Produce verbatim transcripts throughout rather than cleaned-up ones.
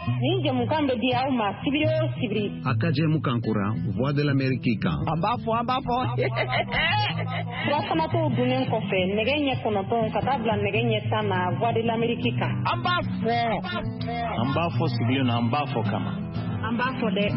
Ni jamukan be dia o ma sibiri o sibiri. Akaje mukankura Voix de l'Amérique kan. Ambafo ambafo. Wasamato dunen kofe negenye konoton katabla negenye sana Voix de l'Amérique kan. Ambafo. Ambafo sibiri na ambafo kama. Ambafo de.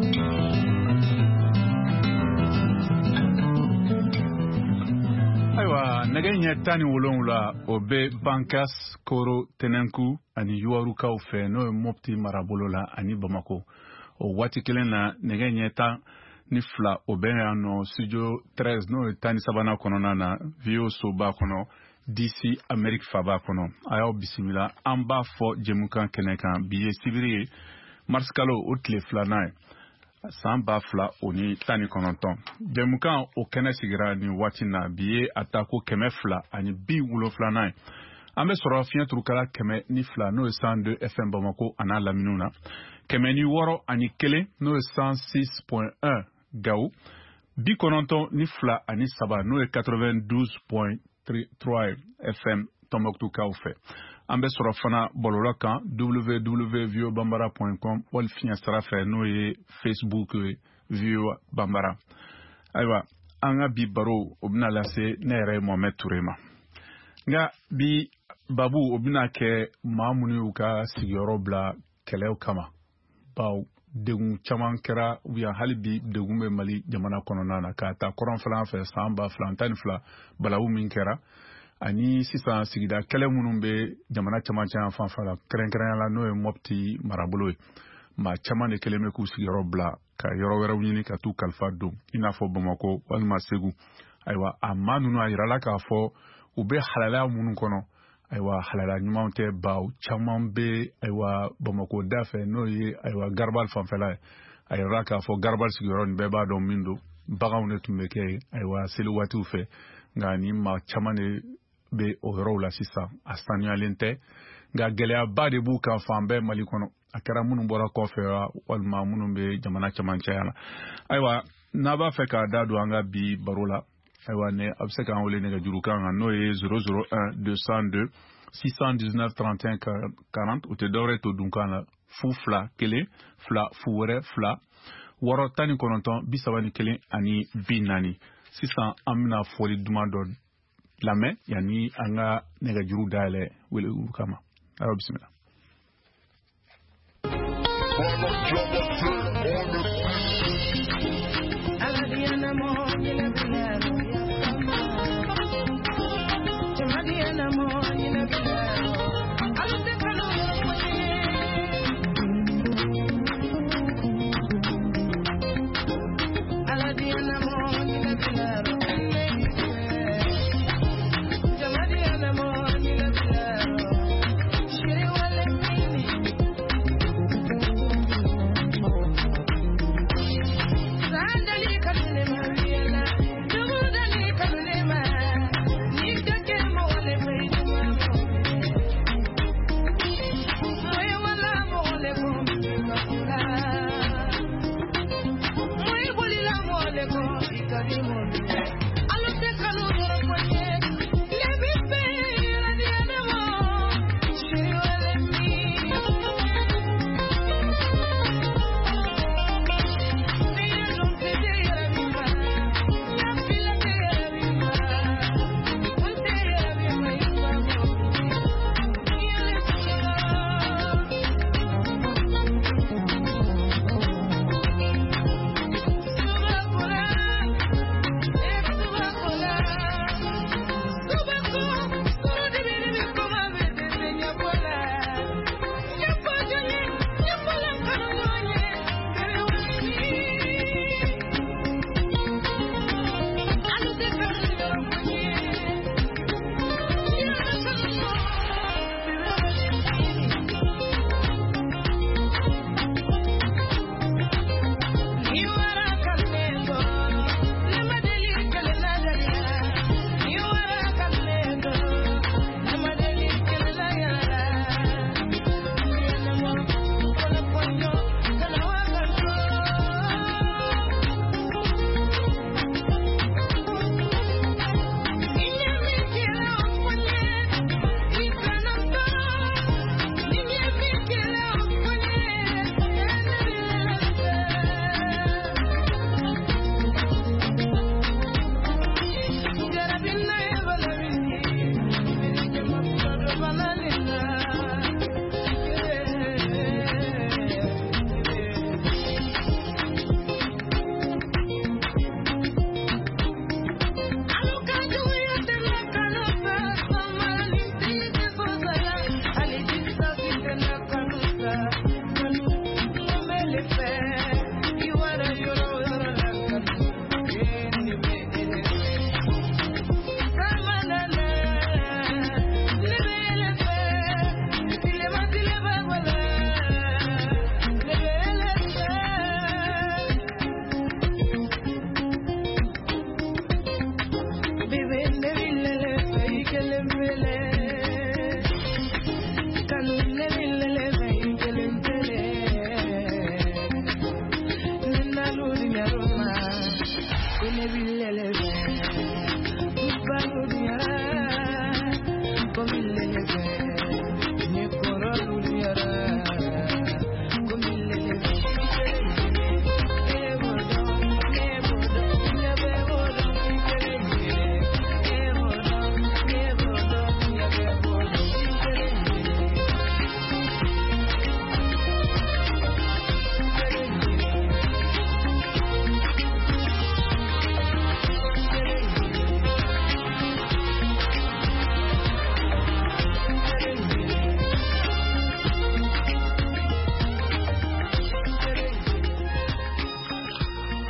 Aywa negenye tani wolonwula obe Bankas Koro Tenenku ani yuwarukaw fɛ n'o ye Mopti marabolo la ani Bamako o waati kelen na negenye tan ni fila o bɛ yan nɔ studio treize n'o ye tan ni sabanan kɔnɔna na V O soba kɔnɔ D C Amérique faba kɔnɔ a y'aw bisimila an b'a fɔ jɛmukan kɛnɛ kan bi ye sibiri ye mars kalo o tile filanan ye san ba fila o ni tan ni kɔnɔntɔn jɛmukan o kɛnɛ sigira ni waati na bi ye a ta ko kɛmɛ fila ani bi wolonfilanan ye an bɛ sɔrɔ fiɲɛ turukala kɛmɛ ni fila n'o ye cent deux F M Bamako a n'a laminiw na kɛmɛ ni wɔɔrɔ ani kelen n'o ye cent six point un Gawo bi kɔnɔntɔn ni fila ani saba n'o ye quatre-vingt-douze point trois F M Tombouctou-kaw fɛ an bɛ sɔrɔ fana bɔlɔlɔ kan w w w point v o bambara point com wali fiɲɛ sira fɛ n'o ye Facebook V O Bambara ayiwa an ka bi baro o bɛna lase ne yɛrɛ Mohamed Touré ma nka bi babu o bɛna kɛ maa minnu y'u ka sigiyɔrɔ bila kɛlɛw kama baw degun caman kɛra u yan hali bi degun bɛ Mali jamana kɔnɔna na k'a ta kɔrɔnfɛlan fɛ san ba fila tan ni fila balawu min kɛra ani sisan sigida kɛlɛ minnu bɛ jamana caman caman fanfɛ la kɛrɛnkɛrɛnya la n'o ye Mopti marabolo ye maa caman de kɛlen bɛ k'u sigiyɔrɔ bila ka yɔrɔ wɛrɛw ɲini ka t'u kalifa don i n'a fɔ Bamako walima Segu ayiwa a maa ninnu a yirala k'a fɔ u bɛ halalaya minnu kɔnɔ ayiwa halala ɲumanw tɛ baw caman bɛ ayiwa Bamako da fɛ n'o ye ayiwa Garabali fanfɛla ye a yirala k'a fɔ Garabali sigiyɔrɔ nin bɛɛ b'a dɔn min don baganw de tun bɛ kɛ yen ayiwa seli waatiw fɛ nka ni maa caman de bɛ o yɔrɔw la sisan a sanuyalen tɛ nka gɛlɛyaba de b'u kan fan bɛɛ Mali kɔnɔ a kɛra minnu bɔra kɔfɛ walima minnu bɛ jamana camancɛya la ayiwa n'a b'a fɛ k'a da don an ka bi baro la ayiwa ne a bɛ se k'an wele nɛgɛjurukan kan n'o ye zéro zéro un deux cent deux six cent dix-neuf trente et un quarante o tɛ dɔwɛrɛ to dunkan la fu fila kelen fila fu wɛrɛ fila wɔɔrɔ tan ni kɔnɔntɔn bi saba ni kelen ani bi naani sisan an bɛna fɔli duman dɔ lamɛn yanni an ka nɛgɛjuru dayɛlɛ wele olu kama ayiwa bisimila.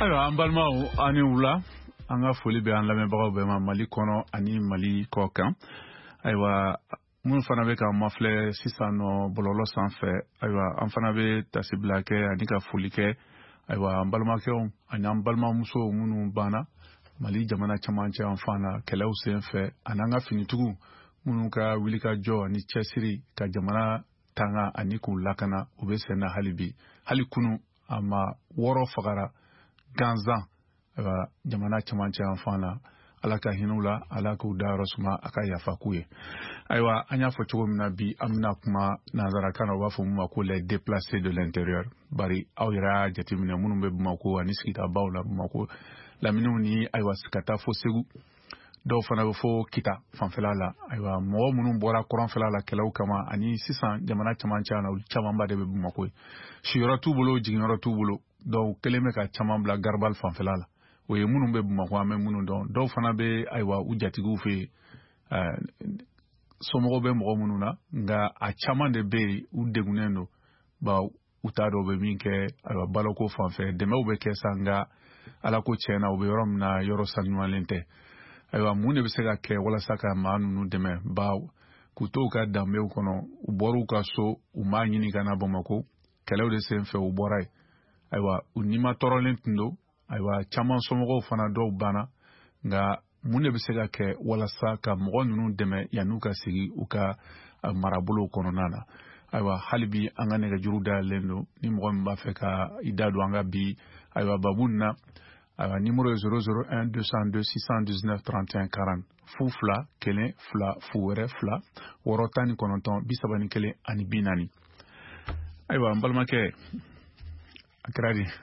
ayiwa an balimaw ani wula an ka foli bɛ an lamɛnbagaw bɛɛ ma Mali kɔnɔ ani Mali kɔ kan ayiwa mun fana bɛ ka mafilɛ sisan nɔ bɔlɔlɔ sanfɛ ayiwa an fana bɛ tasibila kɛ ani ka foli kɛ ayiwa an balimakɛw ani an balimamusow minnu banna Mali jamana camancɛ an fana kɛlɛw senfɛ ani an ka finitigiw minnu ka wilikajɔ ani cɛsiri ka jamana tanga ani k'u lakana u bɛ sen na hali bi hali kunu a ma wɔɔrɔ fagara ganzan ayiwa jamana camancɛ an fana ala ka hinɛw la ala k'u dayɔrɔ suma a ka yafa k'u ye ayiwa an y'a fɔ cogo min na bi an bɛna kuma nanzarakan na u b'a fɔ mun ma ko les déplacés de l'intérieur bari aw yɛrɛ y'a jateminɛ minnu bɛ Bamako ani sigidabaw la Bamako laminiw ni ayiwa ka taa fo Segu dɔw fana bɛ fɔ Kita fanfɛla la ayiwa mɔgɔ minnu bɔra kɔrɔnfɛla la kɛlɛw kama ani sisan jamana camancɛ na olu camanba de bɛ Bamako ye siyɔrɔ t'u bolo jiginyɔrɔ t'u bolo dɔw kelen bɛ ka caman bila Garibali fanfɛla la o ye minnu bɛ Bamako an bɛ minnu dɔn dɔw fana bɛ ayiwa u jatigiw fɛ yen somɔgɔw bɛ mɔgɔ minnu na nka a caman de bɛ yen u degunnen don bawo u t'a dɔn u bɛ min kɛ ayiwa baloko fanfɛ dɛmɛw bɛ kɛ sa nka ala ko tiɲɛna u bɛ yɔrɔ min na yɔrɔ sanuyalen tɛ ayiwa mun de bɛ se ka kɛ walasa ka maa ninnu dɛmɛ bawo k'u to u ka danbew kɔnɔ u bɔra u ka so u m'a ɲini ka na Bamako kɛlɛw de senfɛ u bɔra yen ayiwa u nima tɔɔrɔlen tun don ayiwa caman somɔgɔw fana dɔw banna nka mun de bɛ se ka kɛ walasa ka mɔgɔ ninnu dɛmɛ yan'u ka sigi u ka marabolow kɔnɔna na ayiwa hali bi an ka nɛgɛjuru dayɛlɛlen don ni mɔgɔ min b'a fɛ ka i da don an ka bi ayiwa babu nin na ayiwa numéro ye zéro zéro un deux cent deux six cent dix-neuf trente et un quarante fu fila kelen fila fu wɛrɛ fila wɔɔrɔ tan ni kɔnɔntɔn bi saba ni kelen ani bi naani ayiwa an balimakɛ a kɛra di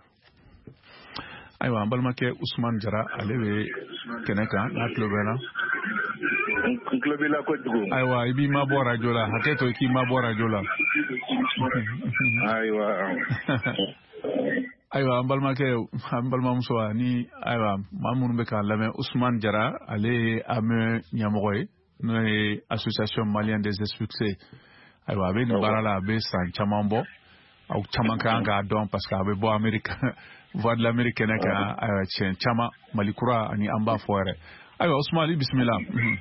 ayiwa an balimakɛ Usman Jara ale bɛ kɛnɛ kan n'a tulo bɛ na n tulo b'i la kojugu ayiwa i b'i ma bɔ rajo la hakɛ to i k'i ma bɔ rajo la ayiwa ayiwa an balimakɛ an balimamuso ani ayiwa maa minnu bɛ k'a lamɛn Usman Jara ale ye A M E ɲɛmɔgɔ ye n'o ye association malienne des expulsés ayiwa a bɛ nin baara la a bɛ san caman bɔ aw caman kan k'a dɔn parce que a bɛ bɔ Amérique voix de l'Amérique kɛnɛ kan ayiwa tiɲɛ caman Mali kura ani an b'a fɔ yɛrɛ ayiwa Usman i bisimila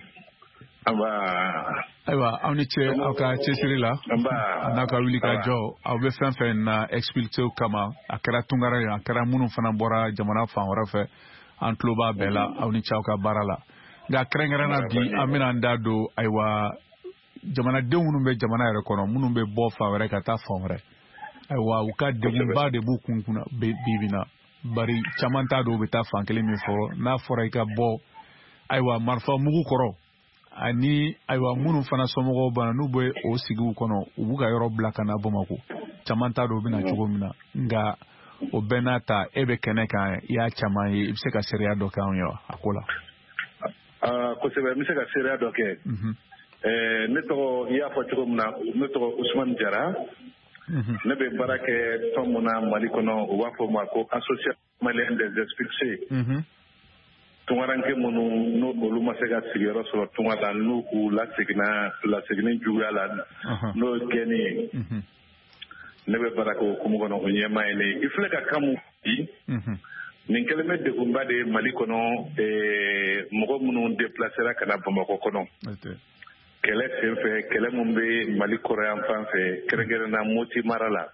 ayiwa aw ni cɛ aw ka cɛsiri la a n'a ka wuli ka jɔ aw bɛ fɛn fɛn na expulsés kama a kɛra Tunkara ye a kɛra minnu fana bɔra jamana fan wɛrɛ fɛ an tulo b'a bɛɛ la aw ni cɛ aw ka baara la nka kɛrɛnkɛrɛnna bi an bɛna an da don ayiwa jamanadenw minnu bɛ jamana yɛrɛ kɔnɔ minnu bɛ bɔ fan wɛrɛ ka taa fan wɛrɛ ayiwa u ka degunba de b'u kun kunna bi na bari caman t'a dɔn u bɛ taa fan kelen min fɔ n'a fɔra i ka bɔ ayiwa marifa mugu kɔrɔ ani ayiwa minnu fana somɔgɔw banna n'u bɛ o sigiw kɔnɔ u b'u ka yɔrɔ bila ka na Bamako caman t'a dɔn u bɛ na cogo min na nka o bɛɛ n'a ta e bɛ kɛnɛ kan i y'a caman ye i bɛ se ka seereya dɔ kɛ anw ye a ko la. kosɛbɛ n bɛ se ka seereya dɔ kɛ ne tɔgɔ i y'a fɔ cogo min na ne tɔgɔ Usman Jara ne bɛ baara kɛ fɛn mun na Mali kɔnɔ u b'a fɔ o ma ko association malienne des expulsés tungaranke minnu n'o olu ma se ka sigiyɔrɔ sɔrɔ tunga la n'u u laseginna laseginni juguya la n'o ye gɛnni ye ne bɛ baara kɛ o hukumu kɔnɔ o ɲɛmaa ye ne ye i filɛ ka kan mun di nin kɛlen bɛ degunba de ye Mali kɔnɔ mɔgɔ minnu déplacera ka na Bamako kɔnɔ kɛlɛ senfɛ kɛlɛ mun bɛ Mali kɔrɔ yan fan fɛ kɛrɛnkɛrɛnna Moti mara la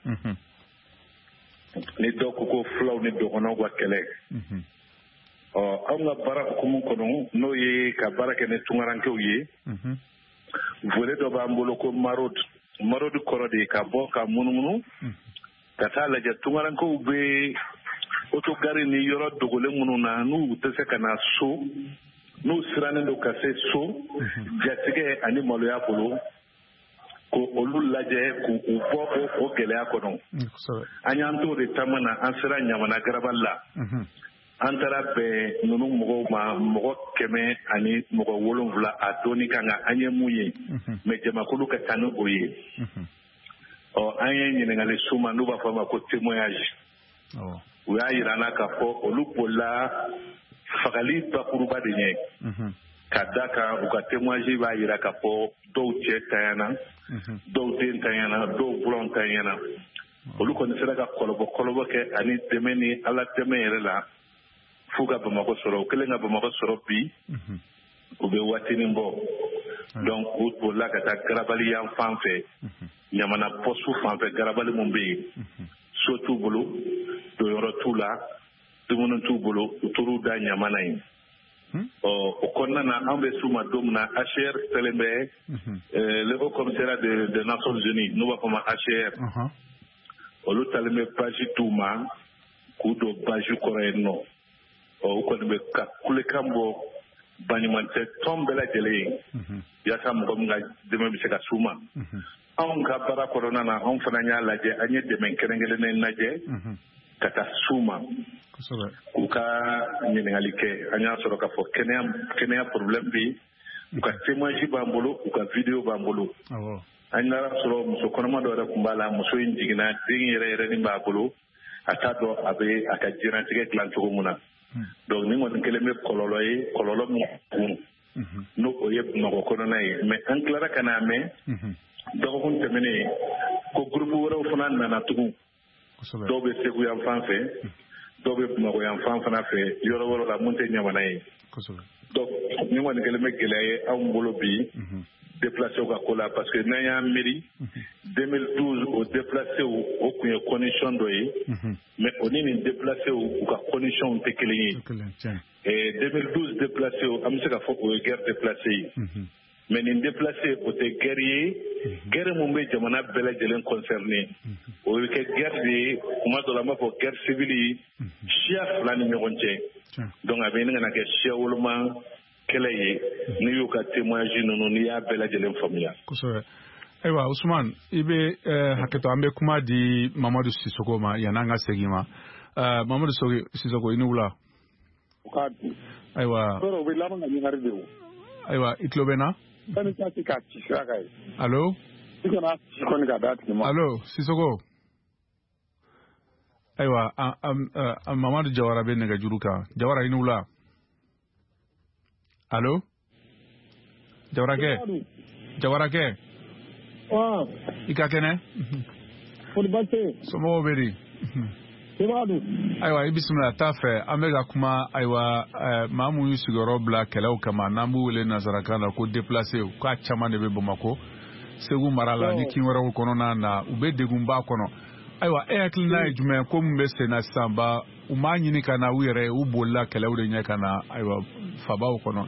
ni dɔw ko ko fulaw ni dɔgɔnɔw ka kɛlɛ ɔ anw ka baara hukumu kɔnɔ n'o ye ka baara kɛ ni tungarankew ye volet dɔ b'an bolo ko marod marod kɔrɔ de ye ka bɔ ka munumunu ka taa lajɛ tungarankew bɛ autogari ni yɔrɔ dogolen minnu na n'u tɛ se ka na so n'u sirannen don ka se so jatigɛ ani maloya bolo ko olu lajɛ k'u bɔ o gɛlɛya kɔnɔ an y'an t'o de taama na an sera Ɲamana Garabali la an taara bɛn ninnu mɔgɔw ma mɔgɔ kɛmɛ ani mɔgɔ wolonwula a dɔɔni kan kan an ye mun ye mɛ jamakulu ka taa ni o ye ɔ an ye ɲininkali s'u ma n'u b'a fɔ a ma ko témoignage u y'a yira an na k'a fɔ olu bolila fagali bakuruba de ɲɛ ka da kan u ka témoignage b'a yira k'a fɔ dɔw cɛ tanyana dɔw den tanyana dɔw buranw tanyana olu kɔni sera ka kɔlɔbɔ kɔlɔbɔ kɛ ani dɛmɛ ni ala dɛmɛ yɛrɛ la f'u ka Bamakɔ sɔrɔ u kɛlen ka Bamakɔ sɔrɔ bi u bɛ waatinin bɔ donc u bolila ka taa garabali yan fan fɛ ɲamana poste fan fɛ garabali mun bɛ yen so t'u bolo doyɔrɔ t'u la dumuni t'u bolo u tor'u da ɲamana yen ɔ o kɔnɔna na an bɛ s'u ma don min na H C R sɛbɛn bɛ le haut commissariat des Nations Unies n'u b'a fɔ ma H C R olu talen bɛ page t'u ma k'u don page kɔrɔ yen nɔ ɔ u kɔni bɛ ka kulekan bɔ baɲumankɛ tɔn bɛɛ lajɛlen ye yaasa mɔgɔ min ka dɛmɛ bɛ se ka s'u ma anw ka baara kɔnɔna na anw fana y'a lajɛ an ye dɛmɛ kɛrɛnkɛrɛnnen lajɛ ka taa s'u ma k'u ka ɲininkali kɛ an y'a sɔrɔ k'a fɔ kɛnɛya kɛnɛya problème bɛ yen u ka témoignage b'an bolo u ka vidéo b'an bolo an y'a sɔrɔ muso kɔnɔma dɔ yɛrɛ tun b'a la muso in jiginna den yɛrɛ yɛrɛ nin b'a bolo a t'a dɔn a bɛ a ka diɲɛnatigɛ dilan cogo min na donc nin kɔni kelen bɛ kɔlɔlɔ ye kɔlɔlɔ min kun n'o o ye Bamakɔ kɔnɔna ye mais an tilara ka n'a mɛn dɔgɔkun tɛmɛnen ko groupe wɛrɛw fana nana tugun dɔw bɛ Segu yan fan fɛ dɔw bɛ Bamakɔ yan fan fana fɛ yɔrɔ wɛrɛ la mun tɛ ɲamana ye donc nin kɔni kelen bɛ gɛlɛya ye anw bolo bi déplacé ka ko la parce que n'an y'an miiri deux mille douze o déplacé o tun ye condition dɔ ye mais o ni nin déplacé u ka condition tɛ kelen ye et deux mille douze déplacé an bɛ se ka fɔ o ye guerre déplacé ye mais nin déplacé o tɛ guerre ye guerre mun bɛ jamana bɛɛ lajɛlen concerné o bɛ kɛ guerre de ye kuma dɔ la an b'a fɔ guerre civile ye siya fila ni ɲɔgɔn cɛ donc a bɛ ɲini ka na kɛ siya woloma kɛlɛ ye n'i y'u ka témoignage ninnu n'i y'a bɛɛ lajɛlen faamuya. Kosɛbɛ. Ayiwa Usman i bɛ hakɛto an bɛ kuma di Mamadu Sisoko ma yan'an ka segin ma Mamadu Sisoko i ni wula. Ayiwa. o bɛ laban ka ɲininkali de o. Ayiwa i tulo bɛ n na. Sani ka se ka ci sira kan ye. Allo. i kana ci kɔni ka d'a tigi ma. Allo Sisoko. Ayiwa Mamadu Jawara bɛ nɛgɛjuru kan Jawara i ni wula. Allo Jawarakɛ Jawarakɛ i ka kɛnɛ somɔgɔw bɛ di ayiwa i bisimila t'a fɛ an bɛ ka kuma ayiwa maa minnu y'u sigiyɔrɔ bila kɛlɛw kama n'an b'u wele nanzarakan na ko déplacé k'a caman de bɛ Bamakɔ Segu mara la ni kin wɛrɛw kɔnɔna na u bɛ degunba kɔnɔ ayiwa e hakilina ye jumɛn ko min bɛ sen na sisan ba u m'a ɲini ka na u yɛrɛ u bolila kɛlɛw de ɲɛ ka na ayiwa fabaw kɔnɔ.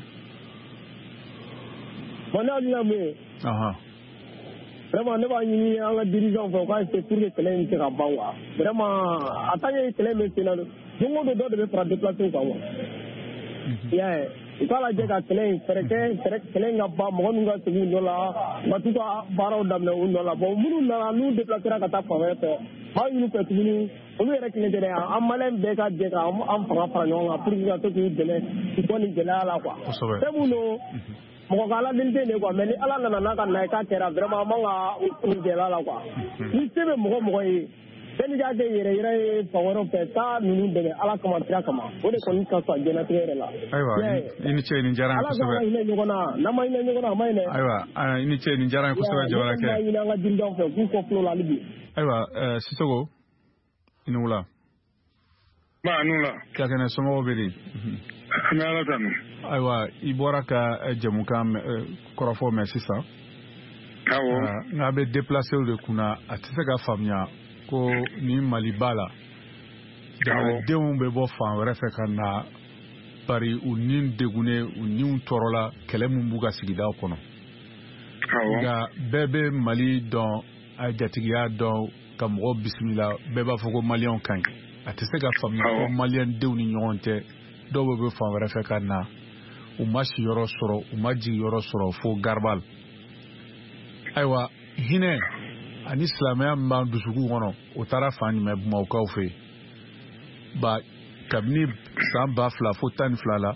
Mana ni me aha vraiment ne b'a ɲini an ka dirigeant fɛ u ka essayer pour que kɛlɛ in se ka ban wa vraiment en tant que kɛlɛ bɛ sen na don o don dɔ de bɛ fara déplacé kan wa y'a ye u k'a lajɛ ka kɛlɛ in fɛɛrɛ kɛ kɛlɛ in ka ban mɔgɔ minnu ka segin nɔ la ka t'u ka baaraw daminɛ u nɔ la bon minnu nana n'u déplacera ka taa fan wɛrɛ fɛ maa ɲini fɛ tuguni olu yɛrɛ kelen tɛ dɛ an maliyɛn bɛɛ ka jɛ ka an fanga fara ɲɔgɔn kan pour que ka to k'u dɛmɛ u bɔ nin gɛlɛya la quoi fɛn mun don mɔgɔ ka ala deli tɛ ne quoi mais ni ala nana n'a ka na ye k'a kɛra vraiment an man ka nin gɛlɛya la quoi ni se bɛ mɔgɔ mɔgɔ ye bɛɛ n'i k'a kɛ yɛrɛ yɛrɛ ye fan wɛrɛw fɛ taa ninnu dɛmɛ ala kama kira kama o de kɔni ka fisa diɲɛlatigɛ yɛrɛ la. Ayiwa i ni ce nin diyara n ye kosɛbɛ. ala ka hinɛ ɲɔgɔn na n'an ma hinɛ ɲɔgɔn na a ma ɲinɛ. Ayiwa i ni ce nin diyara n ye kosɛbɛ Jabarakɛ. an b'a ɲini an ka dirigeant fɛ k'u kɔ tulo la hali bi. Ayiwa Sisoko i ni wula. Ba nu la. Ka kɛnɛ somɔgɔw bɛ di. An bɛ ala tanu. Ayiwa i bɔra ka jamukan kɔrɔfɔ mɛn sisan. Awɔ. Nka a bɛ déplacé de kunna a tɛ se ka faamuya ko ni Mali ba la jamanadenw bɛ bɔ fan wɛrɛ fɛ ka na bari u ni degunnen u niw tɔɔrɔla kɛlɛ min b'u ka sigidaw kɔnɔ. Nka bɛɛ bɛ Mali dɔn a jatigiya dɔn ka mɔgɔw bisimila bɛɛ b'a fɔ ko maliyɛnw ka ɲi a tɛ se ka faamuya ko maliyɛndenw ni ɲɔgɔn cɛ dɔw bɛ bɛ fan wɛrɛ fɛ ka na u ma siyɔrɔ sɔrɔ u ma jigiyɔrɔ sɔrɔ fo Garibali. Ayiwa hinɛ ani silamɛya min b'an dusukun kɔnɔ o taara fan jumɛn Bamakɔkaw fɛ yen ba kabini san ba fila fo tan ni fila la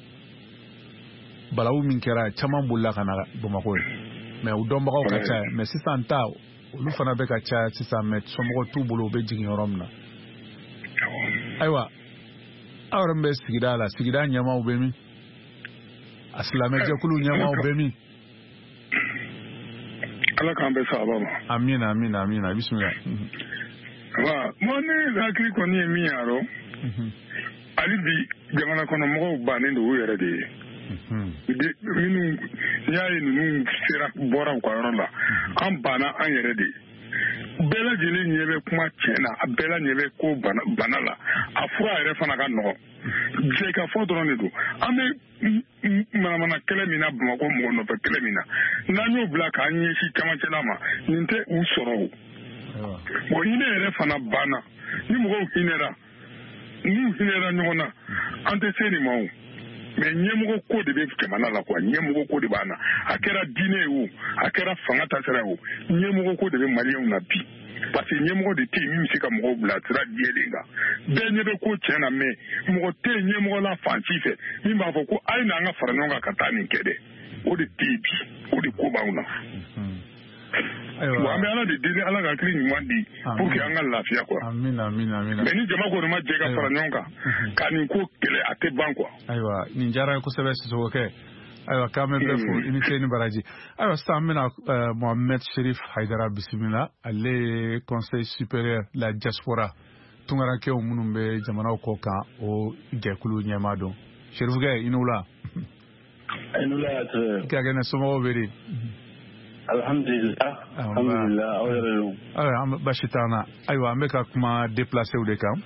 balawu min kɛra caman bolila ka na Bamakɔ ye mɛ u dɔnbagaw ka ca mɛ sisan ta olu fana bɛ ka caya sisan mɛ somɔgɔw t'u bolo u bɛ jigin yɔrɔ min na. Ayiwa aw yɛrɛ min bɛ sigida la sigida ɲɛmaaw bɛ min a silamɛjɛkulu ɲɛmaaw bɛ min. Ala k'an bɛ sababa ma. Amina amina amina bisimila. wa mo ne hakili kɔni ye min ye aro ali bi jamana kɔnɔ mɔgɔw bannen don u yɛrɛ de ye minnu y'a ye ninnu sera bɔra u ka yɔrɔ la an banna an yɛrɛ de bɛɛ lajɛlen ɲɛ bɛ kuma tiɲɛ na a bɛɛ ɲɛ bɛ ko bana la a fura yɛrɛ fana ka nɔgɔ jɛ ka fɔ dɔrɔn de don an bɛ manamana kɛlɛ min na Bamakɔ mɔgɔ nɔfɛ kɛlɛ min na n'an y'o bila k'an ɲɛsin camancɛla ma nin tɛ u sɔrɔ o bon hinɛ yɛrɛ fana banna ni mɔgɔw hinɛra n'u hinɛra ɲɔgɔn na an tɛ se nin ma o mais ɲɛmɔgɔ ko de bɛ jamana la quoi ɲɛmɔgɔ ko de b'an na a kɛra diinɛ ye o a kɛra fanga tasira ye o ɲɛmɔgɔ ko de bɛ maliyɛnw na bi parce que ɲɛmɔgɔ de tɛ yen min bɛ se ka mɔgɔw bila sira jɛlen kan bɛɛ ɲɛ bɛ ko tiɲɛ na mais mɔgɔ tɛ yen ɲɛmɔgɔ la fan si fɛ min b'a fɔ ko a ye n'an ka fara ɲɔgɔn kan ka taa nin kɛ dɛ o de tɛ yen bi o de ko b'anw na. Bon an bɛ ala de deli ala ka hakili ɲuman di pour que an ka lafiya quoi. Amina amina amina. Mais ni jama kɔni ma jɛ ka fara ɲɔgɔn kan ka nin ko kɛlɛ a tɛ ban quoi. Ayiwa nin diyara n ye kosɛbɛ Sisoko kɛ. Ayiwa k'an bɛ bɛɛ fo i ni ce ni baraji. Ayiwa sisan an bɛna Mohamed Cherif Haidara bisimila ale ye conseil supérieur la diaspora tungarakɛw minnu bɛ jamanaw kɔ kan o jɛkulu ɲɛmaa dɔn. Cherifukɛ i n'u la. I n'u la yɛrɛ. K'a kɛ ne somɔgɔw bɛ de. Alhamdulillah alhamdulillah aw yɛrɛ don. Ayiwa basi t'an na ayiwa an bɛ ka kuma déplacé de kan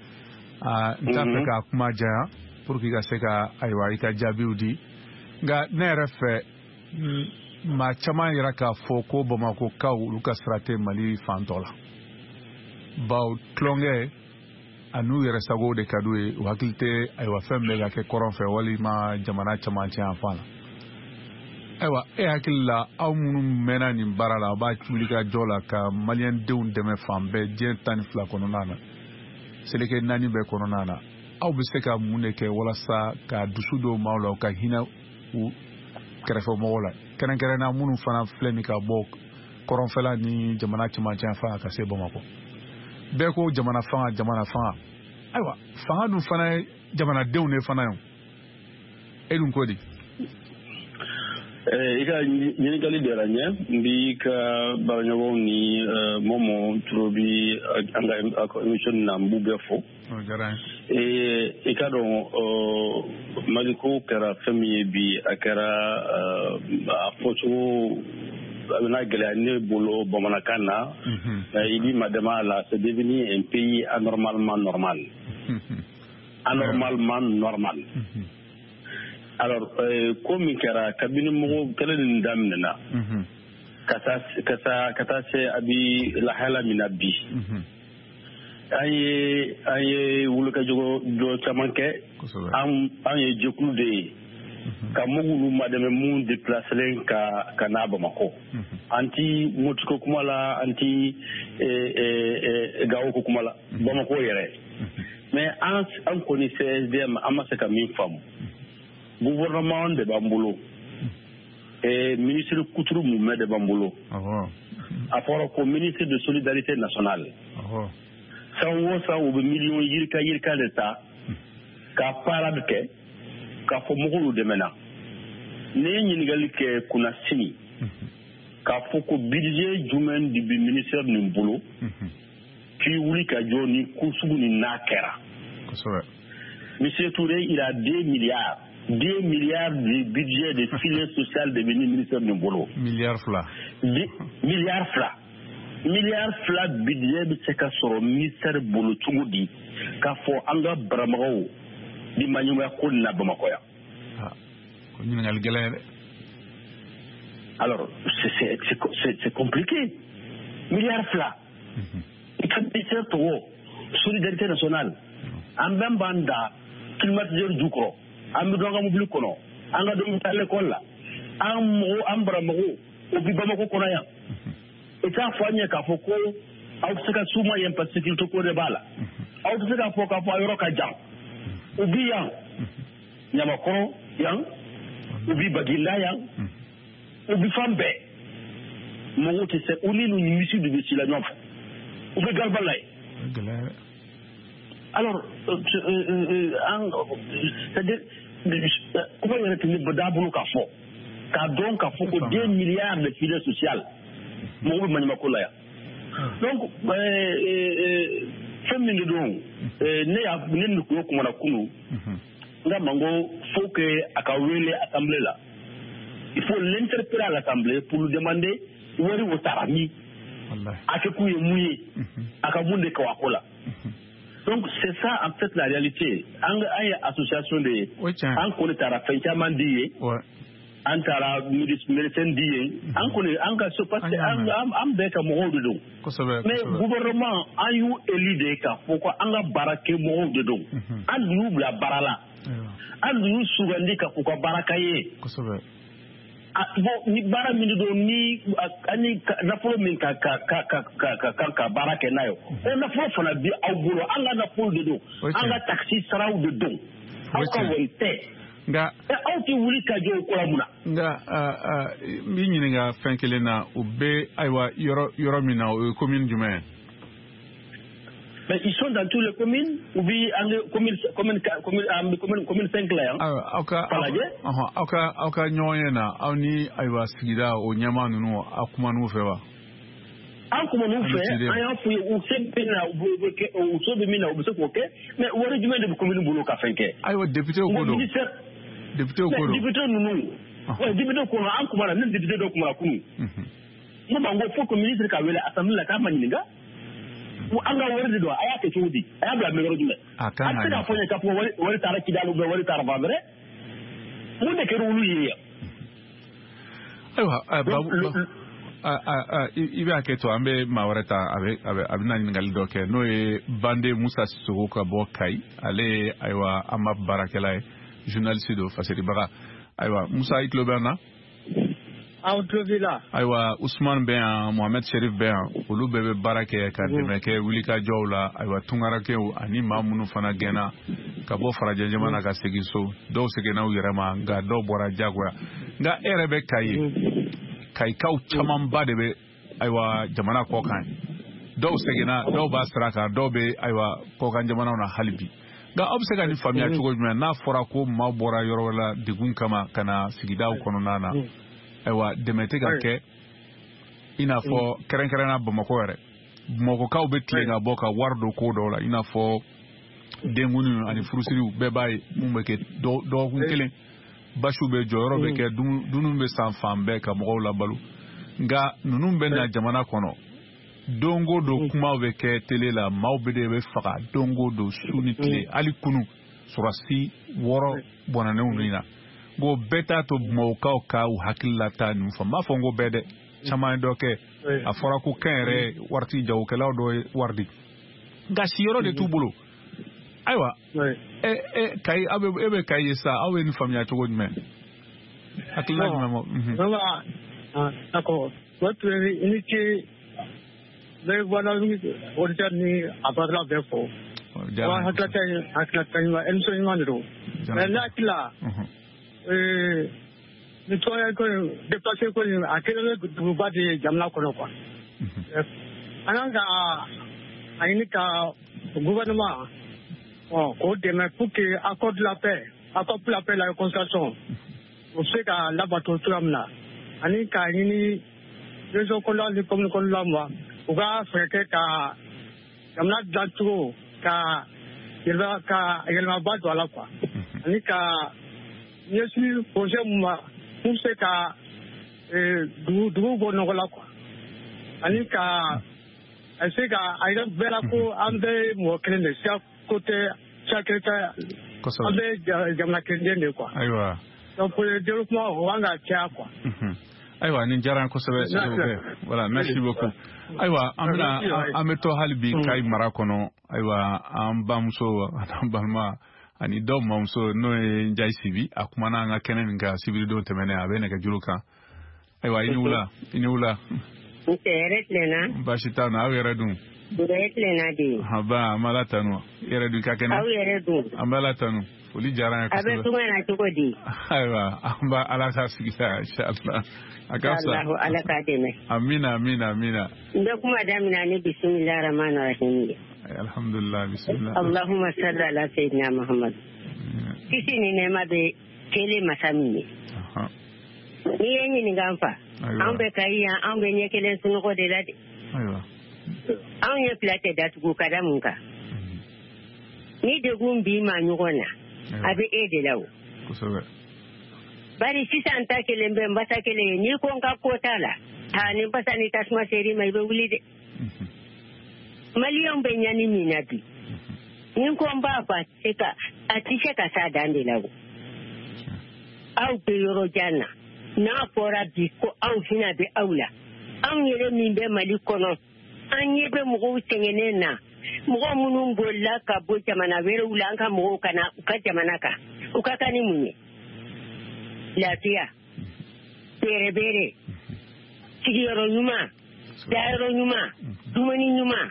n t'a fɛ ka kuma janya pour que ka se ka ayiwa i ka jaabiw di nka ne yɛrɛ fɛ maa caman yɛrɛ k'a fɔ ko Bamakokaw olu ka sira tɛ Mali fan dɔ la bawo tulonkɛ a n'u yɛrɛ sago de ka d'u ye u hakili tɛ ayiwa fɛn bɛ ka kɛ kɔrɔn fɛ walima jamana caman cɛ yan fan la. Ayiwa e hakili la aw minnu mɛnna nin baara la a b'a wuli ka jɔ la ka maliyɛndenw dɛmɛ fan bɛɛ diɲɛ tan ni fila kɔnɔna na seleke naani bɛɛ kɔnɔna na aw bɛ se ka mun de kɛ walasa ka dusu dɔw maaw la u ka hinɛ u kɛrɛfɛmɔgɔw la kɛrɛnkɛrɛnna minnu fana filɛ nin ka bɔ kɔrɔnfɛla ni jamana cɛmancɛ fanga ka se Bamakɔ bɛɛ ko jamana fanga jamana fanga ayiwa fanga dun fana ye jamanadenw de fana ye e dun ko di. I ka ɲininkali diyara n ye n b'i ka baaraɲɔgɔnw ni Mɔmɔ Turobi an ka émission na n b'u bɛɛ fo. I ka dɔn Maliko kɛra fɛn min ye bi a kɛra a fɔcogo a bɛna gɛlɛya ne bolo bamanankan na i b'i madama a la c'est devenu un pays anormalement normal anormalement normal. Alors, ko min kɛra kabini mɔgɔw kɛlɛ nin daminɛna ka taa se a bi lahala min na bi an ye an ye wulikajɔ dɔ caman kɛ an ye jɛkulu de ye ka mɔgɔw madɛmɛ mun déplacelen ka ka n'a Bamakɔ an ti Motiko kuma la an ti Gawo ko kuma la Bamakɔ yɛrɛ mais an an kɔni C S D M an ma se ka min faamu. Gouvernement de b'an bolo et ministre Kuturu Moumɛ de b'an bolo a fɔra ko ministre de solidarité nationale san o san u bɛ miliyɔn yirika yirika de ta ka parade kɛ k'a fɔ mɔgɔw dɛmɛna ne ye ɲininkali kɛ kunna sini k'a fɔ ko budget jumɛn de bɛ ministère nin bolo k'i wuli ka jɔ ni ko sugu nin n'a kɛra. Monsieur Touré il a deux milliards. deux milliards de budget de filet social devenu ministère de Bolo. Milliards fla. Milliards fla. Milliards fla budget de ce qu'a sur le ministère Bolo Tungudi. Qu'a fait Anga Bramao di Manyuma Kona Bamakoya. Alors, c'est compliqué. Milliards fla. Il faut dire tout. Solidarité nationale. Ambembanda, climatiseur du Kro. An bɛ don an ka mobili kɔnɔ an ka denw taa l'école la an mɔgɔ an bara mɔgɔw o bi Bamakɔ kɔnɔ yan i k'a fɔ an ye k'a fɔ ko aw tɛ se ka s'u ma yan parce que sécurité ko de b'a la aw tɛ se k'a fɔ k'a fɔ a yɔrɔ ka jan u bi yan Ɲamakɔrɔ yan u bi Baginda yan u bi fan bɛɛ mɔgɔw tɛ se u ni misiw de bɛ si la ɲɔgɔn fɛ u bɛ Garba la yen. Alors, c'est-à-dire, comment il y a une badabolo k'a fɔ, k'a dɔn k'a fɔ ko deux milliards de filets sociaux, mɔgɔw bɛ maɲumatɔ la yan. donc fɛn min de don ne y'a ne ni kulo kumana kunu n ka mango faut que a ka wele assemblée la il faut l'interpeller à l'assemblée pour lui demander wari o tara mi a ke ku ye mun ye a ka mun de ka wako la donc c'est ça en fait la réalité an an ye association de an kɔni taara fɛn caman di ye an taara médecin di ye an kɔni an ka so parce que an bɛɛ ka mɔgɔw de don mais gouvernement an y'u élu de k'a fɔ ko an ka baara kɛ mɔgɔw de don an dun y'u bila baara la an dun y'u sugandi ka k'u ka baara kɛ ye bon ni baara min don ni ani nafolo min ka ka ka ka ka ka baara kɛ n'a ye o nafolo fana bi aw bolo an ka nafolo de don an ka taxi saraw de don aw ka wari tɛ nka aw tɛ wuli ka jɔ o ko la mun na. nka n b'i ɲininka fɛn kelen na o bɛ ayiwa yɔrɔ yɔrɔ min na o ye commune jumɛn. Mais ils sont dans toutes les communes ou bien en commune commune commune commune commune cinq là hein. Aw ka aw ka aw ka ɲɔgɔn ye na aw ni ayiwa sigida o ɲɛmaa ninnu a kuma n'u fɛ wa. An kuma n'u fɛ an y'a f'u ye u se bɛ na u so bɛ min na u bɛ se k'o kɛ mais wari jumɛn de bɛ commune bolo ka fɛn kɛ. ayiwa député ko don député ko don député ninnu ouais député ko an kuma na ni député dɔ kuma na kunun. ne ma n ko fo que ministre ka wele assemblée la k'a ma ɲininka. an ka wari de don a y'a kɛ cogo di a y'a bila mɛgɛrɛ jumɛn a tɛ se k'a fɔ n ye k'a fɔ wari taara Kidali ubiyɛn wari taara fan wɛrɛ mun de kɛra olu ye yan. ayiwa babu i bɛ hakɛ to an bɛ maa wɛrɛ ta a bɛ a bɛ na ɲininkali dɔ kɛ n'o ye Bande Musa Sisoko ka bɔ Kayi ale ye ayiwa an ma baarakɛla ye journaliste don fasiribaga ayiwa Musa i tulo bɛ an na. aw tulo b'i la. ayiwa Usman bɛ yan Mohamed Sherif bɛ yan olu bɛɛ bɛ baara kɛ ka dɛmɛ kɛ wulikajɔw la ayiwa tungarakɛw ani maa minnu fana gɛnna ka bɔ farajɛ jamana ka segin so dɔw seginna u yɛrɛ ma nka dɔw bɔra jagoya nka e yɛrɛ bɛ Kayi Kayikaw camanba de bɛ ayiwa jamana kɔkan dɔw seginna dɔw b'a sira kan dɔw bɛ ayiwa kɔkan jamanaw na hali bi nka aw bɛ se ka nin faamuya cogo jumɛn n'a fɔra ko maa bɔra yɔrɔ wɛrɛ la degun kama ka na sigidaw kɔnɔna na. ayiwa dɛmɛ tɛ ka kɛ i n'a fɔ kɛrɛnkɛrɛnna Bamakɔ yɛrɛ Bamakɔkaw bɛ tilen ka bɔ ka wari don ko dɔw la i n'a fɔ denkundi ani furusiriw bɛɛ b'a ye mun bɛ kɛ dɔgɔkun kelen basiw bɛ jɔ yɔrɔ bɛ kɛ dumuni bɛ san fan bɛɛ ka mɔgɔw labalo nka ninnu bɛ na jamana kɔnɔ don o don kumaw bɛ kɛ tele la maaw bɛ de bɛ faga don o don su ni tile hali kunu sɔrɔsi wɔɔrɔ bɔnɛnenw ni na. Ngo bɛɛ t'a to Bamakɔkaw ka u hakili la taa nin fɔ n b'a fɔ n ko bɛɛ dɛ caman ye dɔ kɛ a fɔra ko kɛn yɛrɛ waritigi jagokɛlaw dɔ ye wari di nka siyɔrɔ de t'u bolo ayiwa ɛ Kayi aw bɛ e bɛ Kayi ye sa aw bɛ nin faamuya cogo jumɛn hakilina jumɛn ma. d'accord o tun ye i ni ce n bɛ voilà auditeur ni a baara bɛɛ fɔ wa hakilata in hakilata ɲuman émission ɲuman de don mais ne hakili la. ni tɔgɔ ko déplacé ko a kɛlen bɛ duguba de ye jamana kɔnɔ quoi an kan ka a ɲini ka gouvernement k'o dɛmɛ pour que accord de la paix accord pour la paix la réconciliation o bɛ se ka labato cogoya min na ani k'a ɲini région kɔnɔna ni commune kɔnɔna ma u ka fɛɛrɛ kɛ ka jamana dilancogo ka yɛlɛma ka yɛlɛmaba don a la quoi ani ka ɲɛsin projet mun ma mun bɛ se ka dugu dugu bɔ nɔgɔ la quoi ani ka a se ka a yɛrɛ bɛɛ la ko an bɛɛ ye mɔgɔ kelen de siya ko tɛ siya kelen tɛ an bɛɛ jamana kelen de quoi ayiwa donc pour le développement o man ka caya quoi. ayiwa nin diyara n kosɛbɛ Sisoko voilà merci beaucoup ayiwa an bɛna an bɛ to hali bi Kayi mara kɔnɔ ayiwa an bamuso an balima ani dɔw mamuso n'o ye Njayi Sibi a kumana an ka kɛnɛ min kan sibiridon tɛmɛnen a bɛ nɛgɛjuru kan ayiwa i ni wula i ni wula. n tɛ yɛrɛ tilenna. baasi t'an na aw yɛrɛ dun. n bɛ tilenna de. haba an bɛ Ala tanu i yɛrɛ dun i ka kɛnɛ. aw yɛrɛ dun. an bɛ Ala tanu foli diyara an ye kosɛbɛ. a bɛ tunga na cogo di. ayiwa an bɛ Ala ka sigi sa inshallah. a ka fisa. Ala k'a dɛmɛ. amina amina amina. n bɛ kuma daminɛ ni bisimilahi rahmani rahim ye. alhamdulillah bisimilah. Allahumma salli ala sayyidina Muhammad. kisi ni nɛɛma bɛ kelen masa min ye. n'i ye ɲininka n fa. an bɛ Kayi yan an bɛ ɲɛ kelen sunɔgɔ de la de. ayiwa. an ye plate da tugu kada mun ka ni de gun bi ma nyugona abi e de lawo kusobe bari sisan ta kele mbe mbata kele ni ko nka kotala ha ni pasa ni tasma seri mai be wulide maliyon be nyani minabi ni ko mba fa eka atishe ka sa dande lawo au be yoro janna na fora bi ko au hina be aula an yere min be mali kono an yebe mugo tengene na mugo munun bolla ka bo jamana were ulan ka mugo kana ka jamana ka ukaka ni munye lafiya bere bere sigiyoro nyuma dairo nyuma dumani nyuma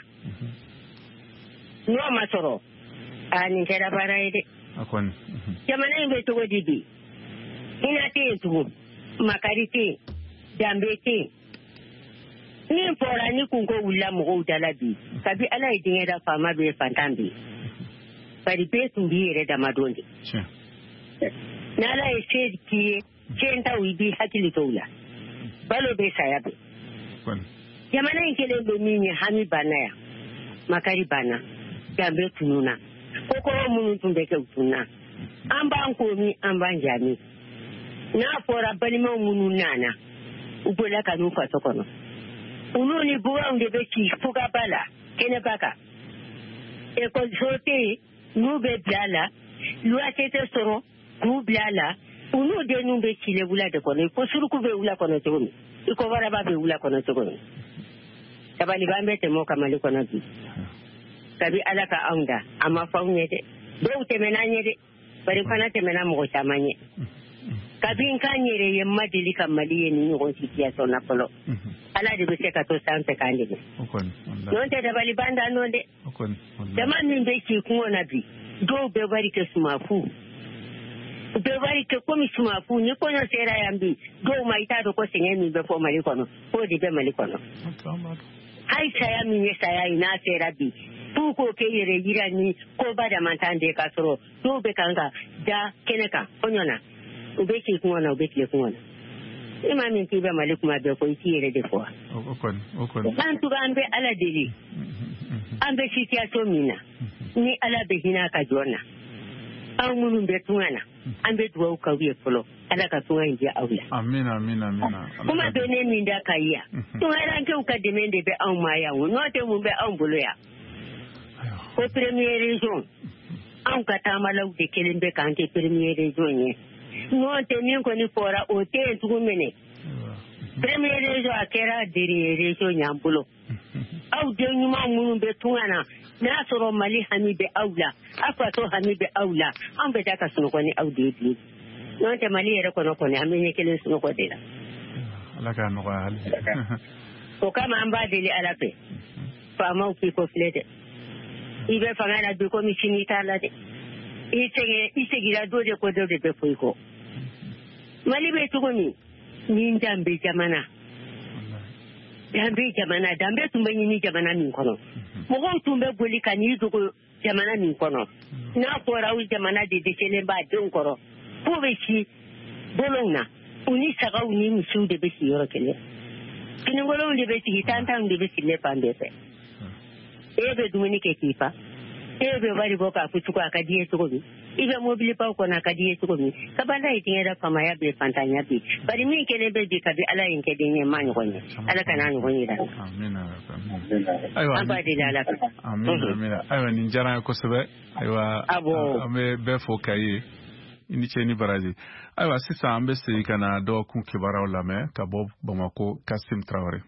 no masoro ani kera baraide akon jamana imbe to godidi ina te tu makarite dambete ni fora ni kungo wula mugo dalabi kabi ala idinga da fama be fantambi bari be tumbi ere da madonde nala ese ki chenta wibi hakili toula balo be sayabe kon jamana inkele be minye hami banaya makari bana dambe tununa koko munu tumbe ke tununa amba ankomi amba njami na fora balima munu nana ubola kanu fa sokono ununi buwa unde be ki fuga bala kene baka e ko sote nube blala lua tete soro ku blala unu de nube chile bula de kono ko suruku be ula kono tomi iko bara ba be ula kono tomi tabali bambe te mo kamali kono ti kabi alaka aunda ama faunye de do temenanye de bari kana temena mo chamanye kabi nkanyere ye madili kamali ye ni ngo sikia sona polo ala de bese ka to sanse kande okon nonte tabali banda nonde okon dama min be ki kuona bi do be bari ke sumafu be bari ke komi sumafu ni kono sera yambi do maita do ko singe mi be fo mali kono ko di be mali kono ai saya mi ne saya ina sera bi pu ko ke yere gira ni ko bada mantande ka soro do be kanga da keneka onyona ube ki kuona ube ki kuona ima min ti be mali kuma be ko ti yere de fo okon okon an tu gambe ala deli ambe situation mina ni ala be hina ka jona an munun be tungana ambe duwa ka wiye folo ala ka tunga india aula amina amina amina kuma be ne min da kaiya tungara nke uka demende be an maya no te mun be an buluya ko premier region an ka tamala de kelimbe kan ke premier region ne no te min ko ni fora o te tugumene premier region akera diri region nyambulo au de nyuma munun be tungana na soro mali hamibe aula akwato hamibe aula ambe daka suno ko ni audi bi non te mali ere ko no ko ni amenye kele suno ko dela ala ka no hal ko kama amba deli alape fa mau ki ko flete ibe fangana du ko mi sinita la de itege itegira do de ko do de be ko mali be to ko ni ni ndambe jamana dambe jamana dambe tumbe ni jamana min kono mogo tumbe boli kani dogo jamana min kono na fora u jamana de de kele ba don koro ko be shi bolona uni saga uni musu de be shi yoro kele kini ngolo de be shi tanta de be shi le pande pe ebe dumuni ke kifa ebe bari boka futuko akadiye to bi ibe mobile pa ko na akadiye to bi kabanda itinga kama ya be pantanya bi bari mi kele be di kabi ala yin ke dinye man ko ni ala kana ni ko ni da amina aywa aba de ala amina amina aywa ni jara ko sebe aywa ame be fo kayi ini cheni baraji aywa sisa ambe se kana do kun kibara wala me ka bob Bamako Kassim Traoré.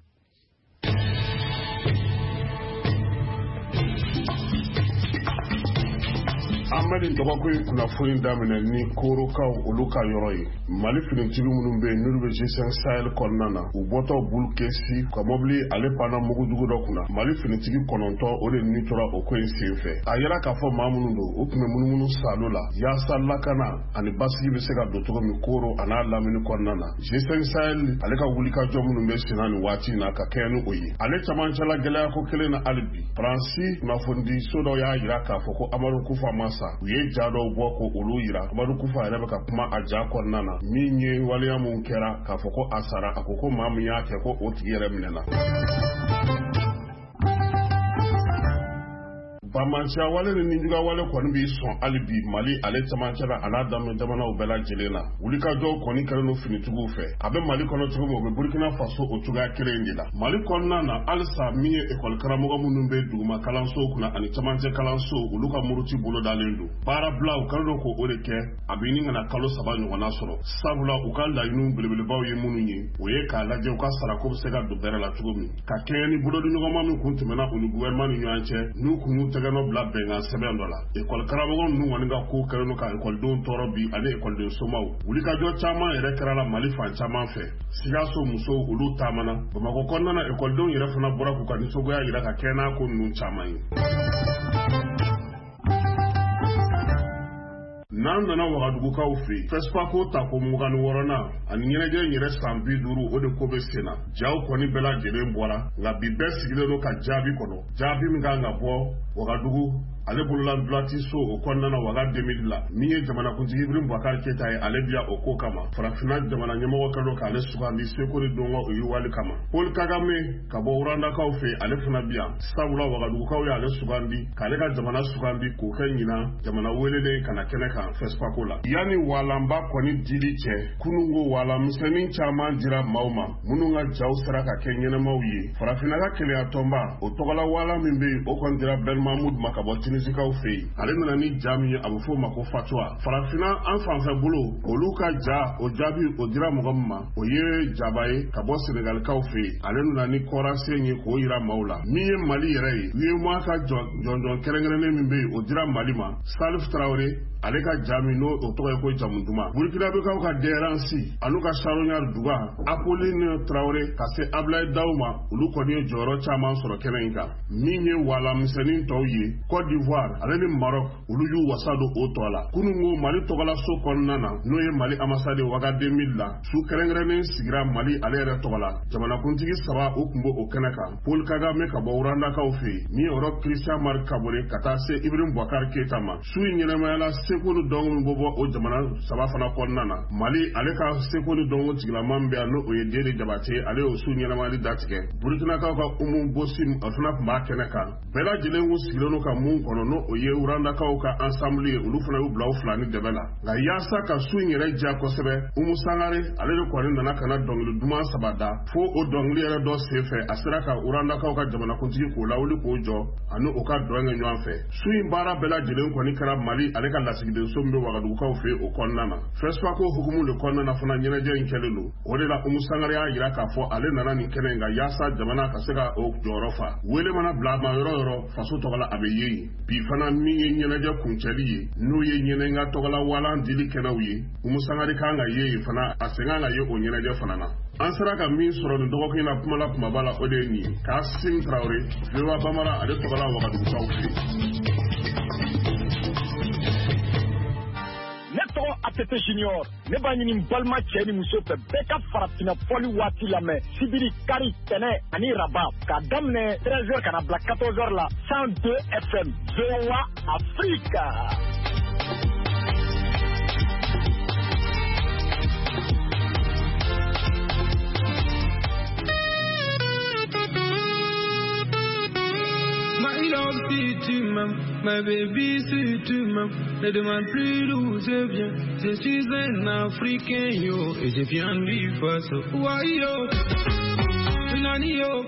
Amadi Tobako kunnafoni daminɛ ni korokaw olu ka yɔrɔ ye Mali finitibi minnu bɛ yen n'olu bɛ G cinq Sahel kɔnɔna na u bɔtɔ bulu kɛsi ka mɔbili ale panna mugujugu dɔ kunna Mali finitigi kɔnɔntɔn o de ni tora o ko in senfɛ a yɛrɛ k'a fɔ maa minnu don o tun bɛ munumunu salo la yaasa lakana ani basigi bɛ se ka don cogo min koro a n'a lamini kɔnɔna na G cinq Sahel ale ka wulikajɔ minnu bɛ senna nin waati in na ka kɛɲɛ ni o ye ale camancɛla gɛlɛya ko kelen na hali bi Faransi kunnafonidi so dɔ y'a jira k'a fɔ ko Amadu Kufa Masa u ye ja dɔw bɔ ko olu yira Amadu Kufa yɛrɛ bɛ ka kuma a ja kɔnɔna na min ye waleya mun kɛra k'a fɔ ko a sara a ko ko maa min y'a kɛ ko o tigi yɛrɛ minɛna Bamancia wale ni ninjuga wale kɔni bi sɔn hali bi Mali ale camancɛ la a n'a daminɛ jamanaw bɛɛ lajɛlen na wulikajɔw kɔni kɛlen don finitigiw fɛ a bɛ Mali kɔnɔ cogo min o bɛ Burkina Faso o cogoya kelen de la Mali kɔnɔna na halisa min ye école karamɔgɔ minnu bɛ duguma kalansow kunna ani camancɛ kalansow olu ka muruti bolo dalen don baara bila u kɛlen don k'o de kɛ a bɛ ɲini ka na kalo saba ɲɔgɔnna sɔrɔ sabula u ka laɲiniw belebelebaw ye minnu ye o ye k'a lajɛ u ka sarako bɛ se ka don bɛrɛ la cogo min ka kɛɲɛ ni bolodiɲɔgɔnma min kun tɛmɛna u ni gouvernement ni ɲɔgɔn cɛ n'u kun y'u tɛgɛ nɔ bila bɛnkan sɛbɛn dɔ la école karamɔgɔ ninnu kɔni ka ko kɛlen don ka écoledenw tɔɔrɔ bi ani écoleden somaw wulikajɔ caman yɛrɛ kɛra la Mali fan caman fɛ Sikaso musow olu taamana Bamakɔ kɔnɔna na écoledenw yɛrɛ fana bɔra k'u ka nisɔngoya yira ka kɛ n'a ko ninnu caman ye n'an nana Wagadugukaw fɛ yen Fespaco ta ko mugan ni wɔɔrɔnan ani ɲɛnajɛ in yɛrɛ san bi duuru o de ko bɛ sen na jaw kɔni bɛɛ lajɛlen bɔra nka bi bɛɛ sigilen don ka jaabi kɔnɔ jaabi min kan ka bɔ Wagadugu ale bolola dulati so o kɔnɔna na waga deux mille la min ye jamanakuntigi Ibrahim Boubacar Keita ye ale bila o ko kama farafina jamana ɲɛmɔgɔ kɛlen don k'ale sugandi seko ni dɔngɔ o yiriwali kama Paul Kagame ka bɔ Wurandakaw fɛ ale fana bi yan sabula Wagadugukaw y'ale sugandi k'ale ka jamana sugandi k'o kɛ ɲina jamana welelen kana kɛnɛ kan Fespaco la yanni walanba kɔni dili cɛ kunungo walanmisɛnnin caman dira maaw ma minnu ka jaw sera ka kɛ ɲɛnɛmaw ye farafina ka keleya tɔnba o tɔgɔla wala min bɛ yen o kɔni dira Ben Mahmoud ma ka bɔ Tinisikaw fɛ yen ale nana ni ja min ye a bɛ fɔ o ma ko fatwa farafina an fanfɛ bolo olu ka ja o jaabi o dira mɔgɔ min ma o ye jaba ye ka bɔ Senegalikaw fɛ yen ale nana ni kɔrɔsen ye k'o yira maaw la min ye Mali yɛrɛ ye u ye mois ka jɔnjɔn kɛrɛnkɛrɛnnen min bɛ yen o dira Mali ma Salif Traoré ale ka jami n'o o tɔgɔ ye ko Jamunduma Burkinabekaw ka déransi anu ka Charognard Duga Apolline Traoré ka se Ablaye Daw ma olu kɔni ye jɔyɔrɔ caman sɔrɔ kɛnɛ in kan min ye walamisɛnnin tɔw ye Côte d'Ivoire ale ni Maroc olu y'u wasa don o tɔ la kunungo Mali tɔgɔla so kɔnɔna na n'o ye Mali ambassade waga deux mille la su kɛrɛnkɛrɛnnen sigira Mali ale yɛrɛ tɔgɔ la jamanakuntigi saba o kun b'o o kɛnɛ kan Paul Kagame ka bɔ Wurandakaw fɛ yen min yɔrɔ Christian Marc Kabore ka taa se Ibrahim Boubacar Keita ma su in ɲɛnɛmayala seko ni dɔngɔ min bɔ bɔ o jamana saba fana kɔnɔna na Mali ale ka seko ni dɔngɔ tigilaman bɛ yan n'o o ye Dede Jabate ale y'o su ɲɛnɛmayali datigɛ Burkinakaw ka Umu Bosim o fana tun b'a kɛnɛ kan bɛɛ lajɛlen kun sigilen don ka mun kɔnɔ n'o o ye Wurandakaw ka ensemble ye olu fana y'u bila u fila ni dɛbɛ la nka yaasa ka su in yɛrɛ diya kosɛbɛ Umu Sangare ale de kɔni nana ka na dɔnkili duman saba da fo o dɔnkili yɛrɛ dɔ senfɛ a sera ka Wurandakaw ka jamanakuntigi k'o lawuli k'o jɔ ani o ka dɔnkɛ ɲɔgɔn fɛ su in baara bɛɛ lajɛlen kɔni kɛra Mali ale ka lasigiden so min bɛ Wagadugukaw fɛ o kɔnɔna na Fespaco hukumu de kɔnɔna na fana ɲɛnajɛ in kɛlen don o de la Umu Sangare y'a jira k'a fɔ ale nana nin kɛnɛ in kan yaasa jamana ka se ka o jɔyɔrɔ fa wele mana bila a ma yɔrɔ yɔrɔ faso tɔgɔ la a bɛ ye yen bi fana min ye ɲɛnajɛ kuncɛli ye n'o ye ɲɛnɛnka tɔgɔla walan dili kɛnɛw ye Umu Sangare kan ka ye yen fana a sen kan ka ye o ɲɛnajɛ fana na an sera ka min sɔrɔ nin dɔgɔkun na kuma la kumaba la o de ye nin ye Kassim Traoré V O A Bamara ale tɔgɔla Wagadugukaw fɛ ne tɔgɔ Atete Junior ne b'a ɲini balima cɛ ni muso fɛ bɛɛ ka farafina fɔli waati lamɛn sibiri kari tɛnɛ ani raba k'a daminɛ treize heures ka na bila quatorze heures la cent deux F M V O A Afrique. Ma baby c'est tu m'aimes, ne demande plus d'où je viens. Je suis un Africain yo, et je viens du Faso. Why yo, nani yo.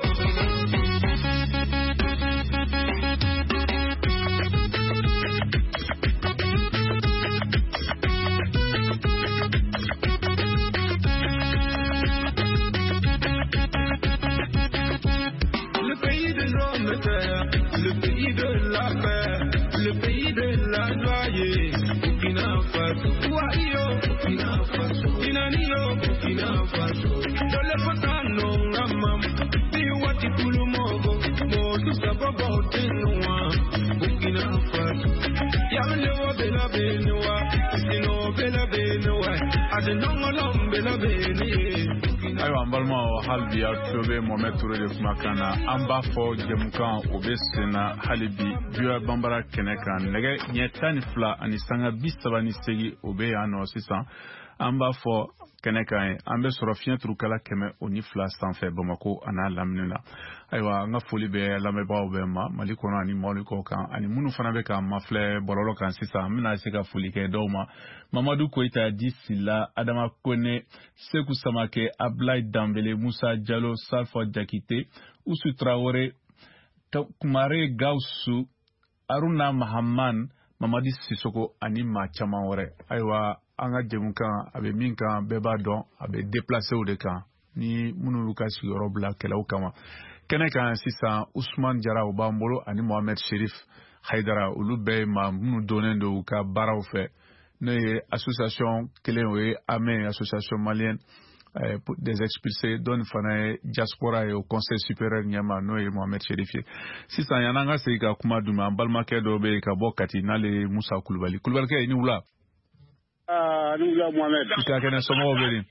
Le pays de l'homme et terre, le pays de la paix. Le pays de la joie, Burkina Faso. Wayo, Burkina Faso. Inaniyo, Burkina Faso. Dole patano ramam, biwati kulumogo, modu sababu tenuwa, Burkina Faso. Yamle wa bela benwa, sino bela benwa, adenongolom bela benye. ayiwa an balimaw hali bi aw tulo bɛ Mohamed Touré de kumakan na an b'a fɔ jɛmukan o bɛ sen na hali bi V O A Banbara kɛnɛ kan nɛgɛ ɲɛ tan ni fila ani sanga bi saba ni segin o bɛ yan nɔ sisan an b'a fɔ kɛnɛ kan ye an bɛ sɔrɔ fiɲɛ turukala kɛmɛ o ni fila sanfɛ Bamako a n'a lamini na Aywa nga foli be lamɛbaaw bɛɛ ma Mali kɔnɔ ani Mali kɔ kan ani minnu fana bɛ ka mafilɛ bɔlɔlɔ kan sisan n bɛna se ka foli kɛ dɔw ma Mamadu Koyita Disila Adama Kone Seku Samake Ablaye Dambele Musa Diallo Salfa Jakite Usu Traore Kumare Gausu Aruna Mahaman Mamadi Sisoko ani maa caman wɛrɛ ayiwa an ka jɛmu kan a bɛ min kan bɛɛ b'a dɔn a bɛ déplacer o de kan ni minnu y'u ka sigiyɔrɔ bila kɛlɛw kama kɛnɛ kan sisan Usman Jara o b'an bolo ani Mohamed Sherif Haidara olu bɛɛ maa minnu donnen don u ka baaraw fɛ n'o ye association kelen o ye A M E association malienne euh, des expulsés dɔnni fana ye diaspora ye au conseil supérieur ɲɛma n'o ye Mohamed Sherif ye sisan yan'an ka segin ka kuma d'u ma an balimakɛ dɔ bɛ yen ka bɔ Kati n'ale ye Musa Kulubali Kulubalikɛ i ni wula. aa ni wula Mohamed. i ka kɛnɛ somɔgɔw bɛ yen.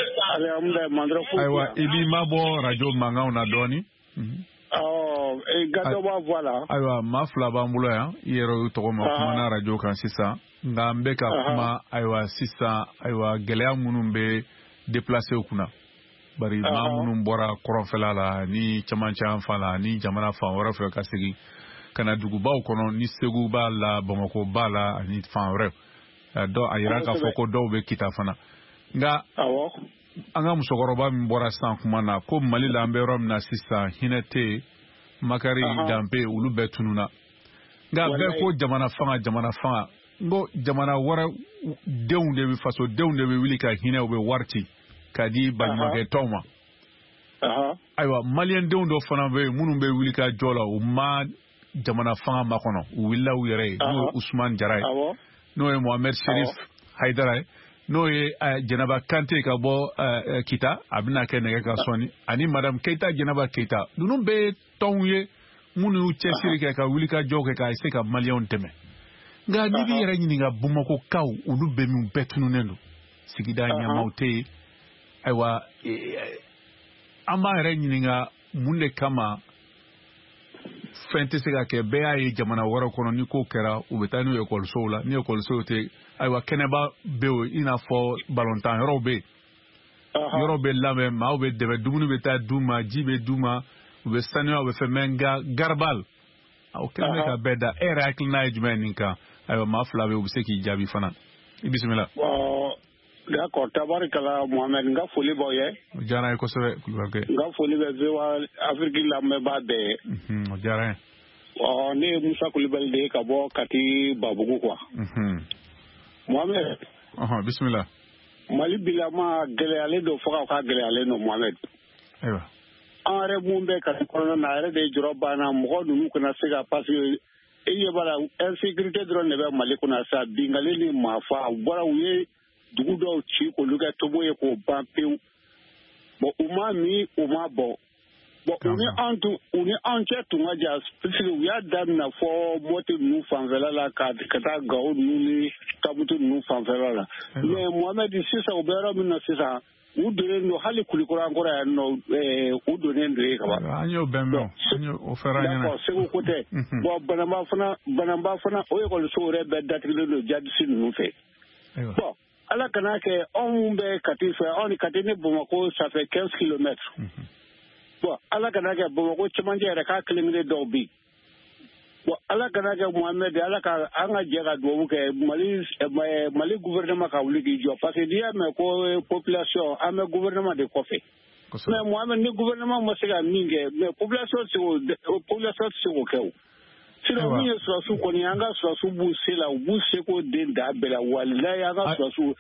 ayiwa i b'i mabɔ radio mankanw na dɔɔni. awɔ gadɔ b'a fɔ a la. ayiwa maa fila b'an bolo yan i yɛrɛ y'u tɔgɔ ma kumana radio kan sisan nka n bɛ ka kuma ayiwa sisan ayiwa gɛlɛya minnu bɛ déplacer u kunna bari maa minnu bɔra kɔrɔnfɛla la ni camancɛ yan fan la ni jamana fan wɛrɛ fɛ ka segin ka na dugubaw kɔnɔ ni Segu b'a la Bamako b'a la ani fan wɛrɛ dɔw a yira k'a fɔ ko dɔw bɛ Kita fana nka an ka musokɔrɔba min bɔra sisan kuma na ko Mali la an bɛ yɔrɔ min na sisan hinɛ tɛ yen Makari Danpe olu bɛɛ tununa nka bɛɛ ko jamana fanga jamana fanga n ko jamana wɛrɛ denw de bɛ faso denw de bɛ wuli ka hinɛ u bɛ wari ci ka di balimakɛ tɔw ma ayiwa maliyɛn denw dɔ fana bɛ yen minnu bɛ wuli ka jɔ la u ma jamana fanga makɔnɔ u wulila u yɛrɛ ye n'o ye Usman Jara ye n'o ye Mohamed Sherif Haidara ye n'o ye Jɛnɛba Kante ka bɔ Kita a bɛna kɛ nɛgɛ ka sɔnni ani Madame Keita Jɛnɛba Keita ninnu bɛɛ ye tɔnw ye minnu y'u cɛsiri kɛ ka wuli ka jɔ kɛ k'a se ka maliyɛnw dɛmɛ nka n'i b'i yɛrɛ ɲininka Bamakɔkaw olu bɛɛ min bɛɛ tununnen don sigida ɲɛmaaw tɛ yen ayiwa an b'an yɛrɛ ɲininka mun de kama fɛn tɛ se ka kɛ bɛɛ y'a ye jamana wɛrɛ kɔnɔ ni ko kɛra u bɛ taa n'u ye ekɔlisow la ni ekɔlisow tɛ ayiwa kɛnɛba bɛ yen i n'a fɔ balontan yɔrɔw bɛ yen yɔrɔ bɛ labɛn maaw bɛ dɛmɛ dumuni bɛ taa d'u ma ji bɛ d'u ma u bɛ sanuya u bɛ fɛn mɛ nka garabali o kɛlen bɛ ka bɛɛ da e yɛrɛ hakilina ye jumɛn nin kan ayiwa maa fila bɛ u bɛ se k'i jaabi fana i bisimila. D'accord, tabarikala Mohamed nga foli b'aw ye. O diyara n ye kosɛbɛ Kulubalikɛ. Nga foli bɛ V O A Afrique lamɛnbaa bɛɛ ye. O diyara n ye. Ɔ ne ye Musa Kulubali de ye ka bɔ Kati Babugu quoi. Mohamed. Ɔhɔn bisimila. Mali bilama gɛlɛyalen don fo ka gɛlɛyalen don Mohamed. Ayiwa. An yɛrɛ mun bɛ Kati kɔnɔna na a yɛrɛ de jɔrɔ banna mɔgɔ ninnu kana se ka parce que e ɲɛ b'a la insécurité dɔrɔn de bɛ Mali kɔnɔ sa bingali ni maafa u bɔra u ye dugu dɔw ci k'olu kɛ tobo ye k'o ban pewu bon u ma min u ma bɔ bon u ni an tun u ni an cɛ tun ka jan puisque u y'a daminɛ fɔ mɔti ninnu fanfɛla la ka ka taa Gawo ninnu ni Kabutu ninnu fanfɛla la mais Mohamed sisan u bɛ yɔrɔ min na sisan u donnen don hali Kulikɔrɔ an kɔrɔ yan nɔ u donnen don yen ka ban. An y'o bɛn mɛn an y'o o fɛɛrɛ ɲɛna. d'accord Segu ko tɛ bon Banamba fana Banamba fana o ekɔliso yɛrɛ bɛɛ datigilen don jadisi ninnu fɛ. bon Ala kana kɛ anw bɛ Kati fɛ anw ni Kati ni Bamakɔ ça fait quinze kilomètres. bon Ala kana kɛ Bamakɔ cɛmancɛ yɛrɛ k'a kelen kelen dɔw bi bon Ala kana kɛ Mohamed Ala ka an ka jɛ ka dugawu kɛ Mali Mali gouvernement ka wuli k'i jɔ parce que n'i y'a mɛn ko population an bɛ gouvernement de kɔfɛ mais Mohamed ni gouvernement ma se ka min kɛ mais population tɛ se k'o population tɛ se k'o kɛ o. sinon min ye sɔrɔsiw kɔni an ka sɔrɔsiw b'u se la u b'u seko den da bɛɛ la walayi an ka sɔrɔsiw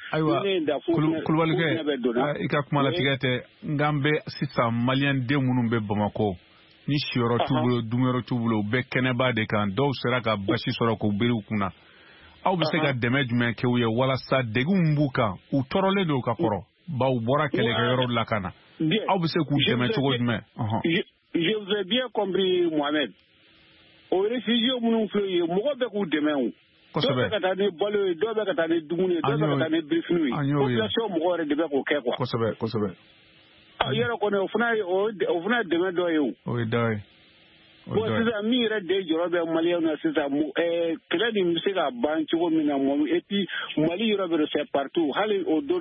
Kulubalikɛ i ka kuma latigɛ tɛ nka an bɛ sisan maliyɛn den minnu bɛ Bamakɔ ni siyɔrɔ t'u bolo dumuyɔrɔ t'u bolo u bɛ kɛnɛba de kan dɔw sera ka basi sɔrɔ k'u biri u kunna aw bɛ se ka dɛmɛ jumɛn kɛ u ye walasa degun min b'u kan u tɔɔrɔlen don u ka kɔrɔ baw bɔra kɛlɛkɛyɔrɔ la ka na aw bɛ se k'u dɛmɛ cogo jumɛn. Je vous ai bien compris Mohamed. O réfugiés minnu filɛ ye mɔgɔ bɛ k'u dɛmɛ o. dɔw bɛ ka taa ni balo ye dɔw bɛ ka taa ni dumuni ye dɔw bɛ ka taa ni birifiniw ye population mɔgɔ yɛrɛ de bɛ k'o kɛ quoi. kosɛbɛ kosɛbɛ. yɔrɔ kɔni o fana ye o fana ye dɛmɛ dɔ ye o. o ye dɔ ye. bon sisan min yɛrɛ de jɔrɔ bɛ maliyɛnw na sisan kɛlɛ nin bɛ se ka ban cogo min na et puis Mali yɔrɔ bɛ c'est partout hali o don na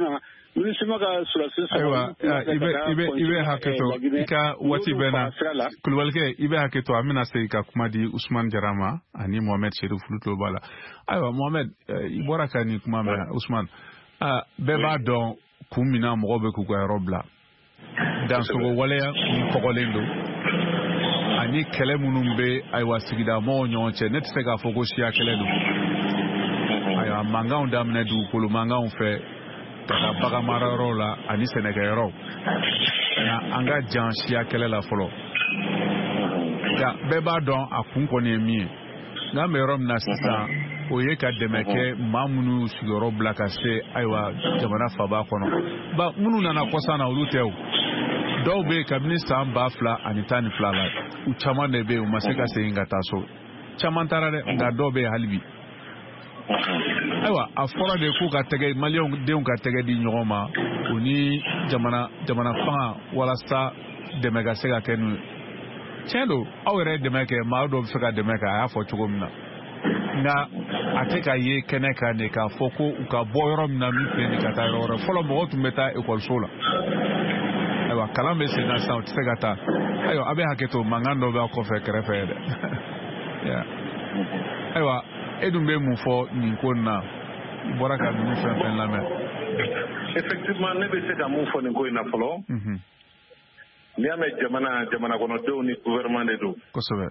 ministre ka sulasi aiwa ibe ibe ibe haketo ika wati bena kulwalke ibe haketo amina sai ka kuma di Usman Jarama ani Mohamed Sherif Luto bala aiwa Mohamed ibora kani kuma ma Usman ah beba don kumina mo be ku ga robla dan so wale ya pogolendo ani kele munumbe aiwa sigida mo nyonche net se ga foko shia kele do aiwa manga undamne du kulu manga unfe kaka baga mararo la ani Senegal na anga jansia kele la folo ya beba don akun ko ne mi na me rom na sisa oye ka demeke mamunu sigoro blaka se aiwa jamana faba kono ba munu na na kosa na ulutew do be kabini samba fla ani tani fla la u chama ne be u maseka se ingata so chama tarare nga do be halbi aiwa afora de ku ka tege malion de un ka tege di nyoma oni jamana jamana fa wala sa de mega sega kenu chelo awere de mega ma do sega de mega ya fo chugomna nga ateka ye keneka ne ka foko u ka boyro na mi pe ni kata yoro folo mo tu meta e kol sola aiwa kalambe se na sa sega ta ayo abe haketo mangando ba ko fe krefe de ya aiwa edumbe mu fo ninkona boraka mu fa fen la mer effectivement ne be se ka mu fo ninkona folo mhm ni ame jamana jamana kono do ni gouvernement de do ko sobe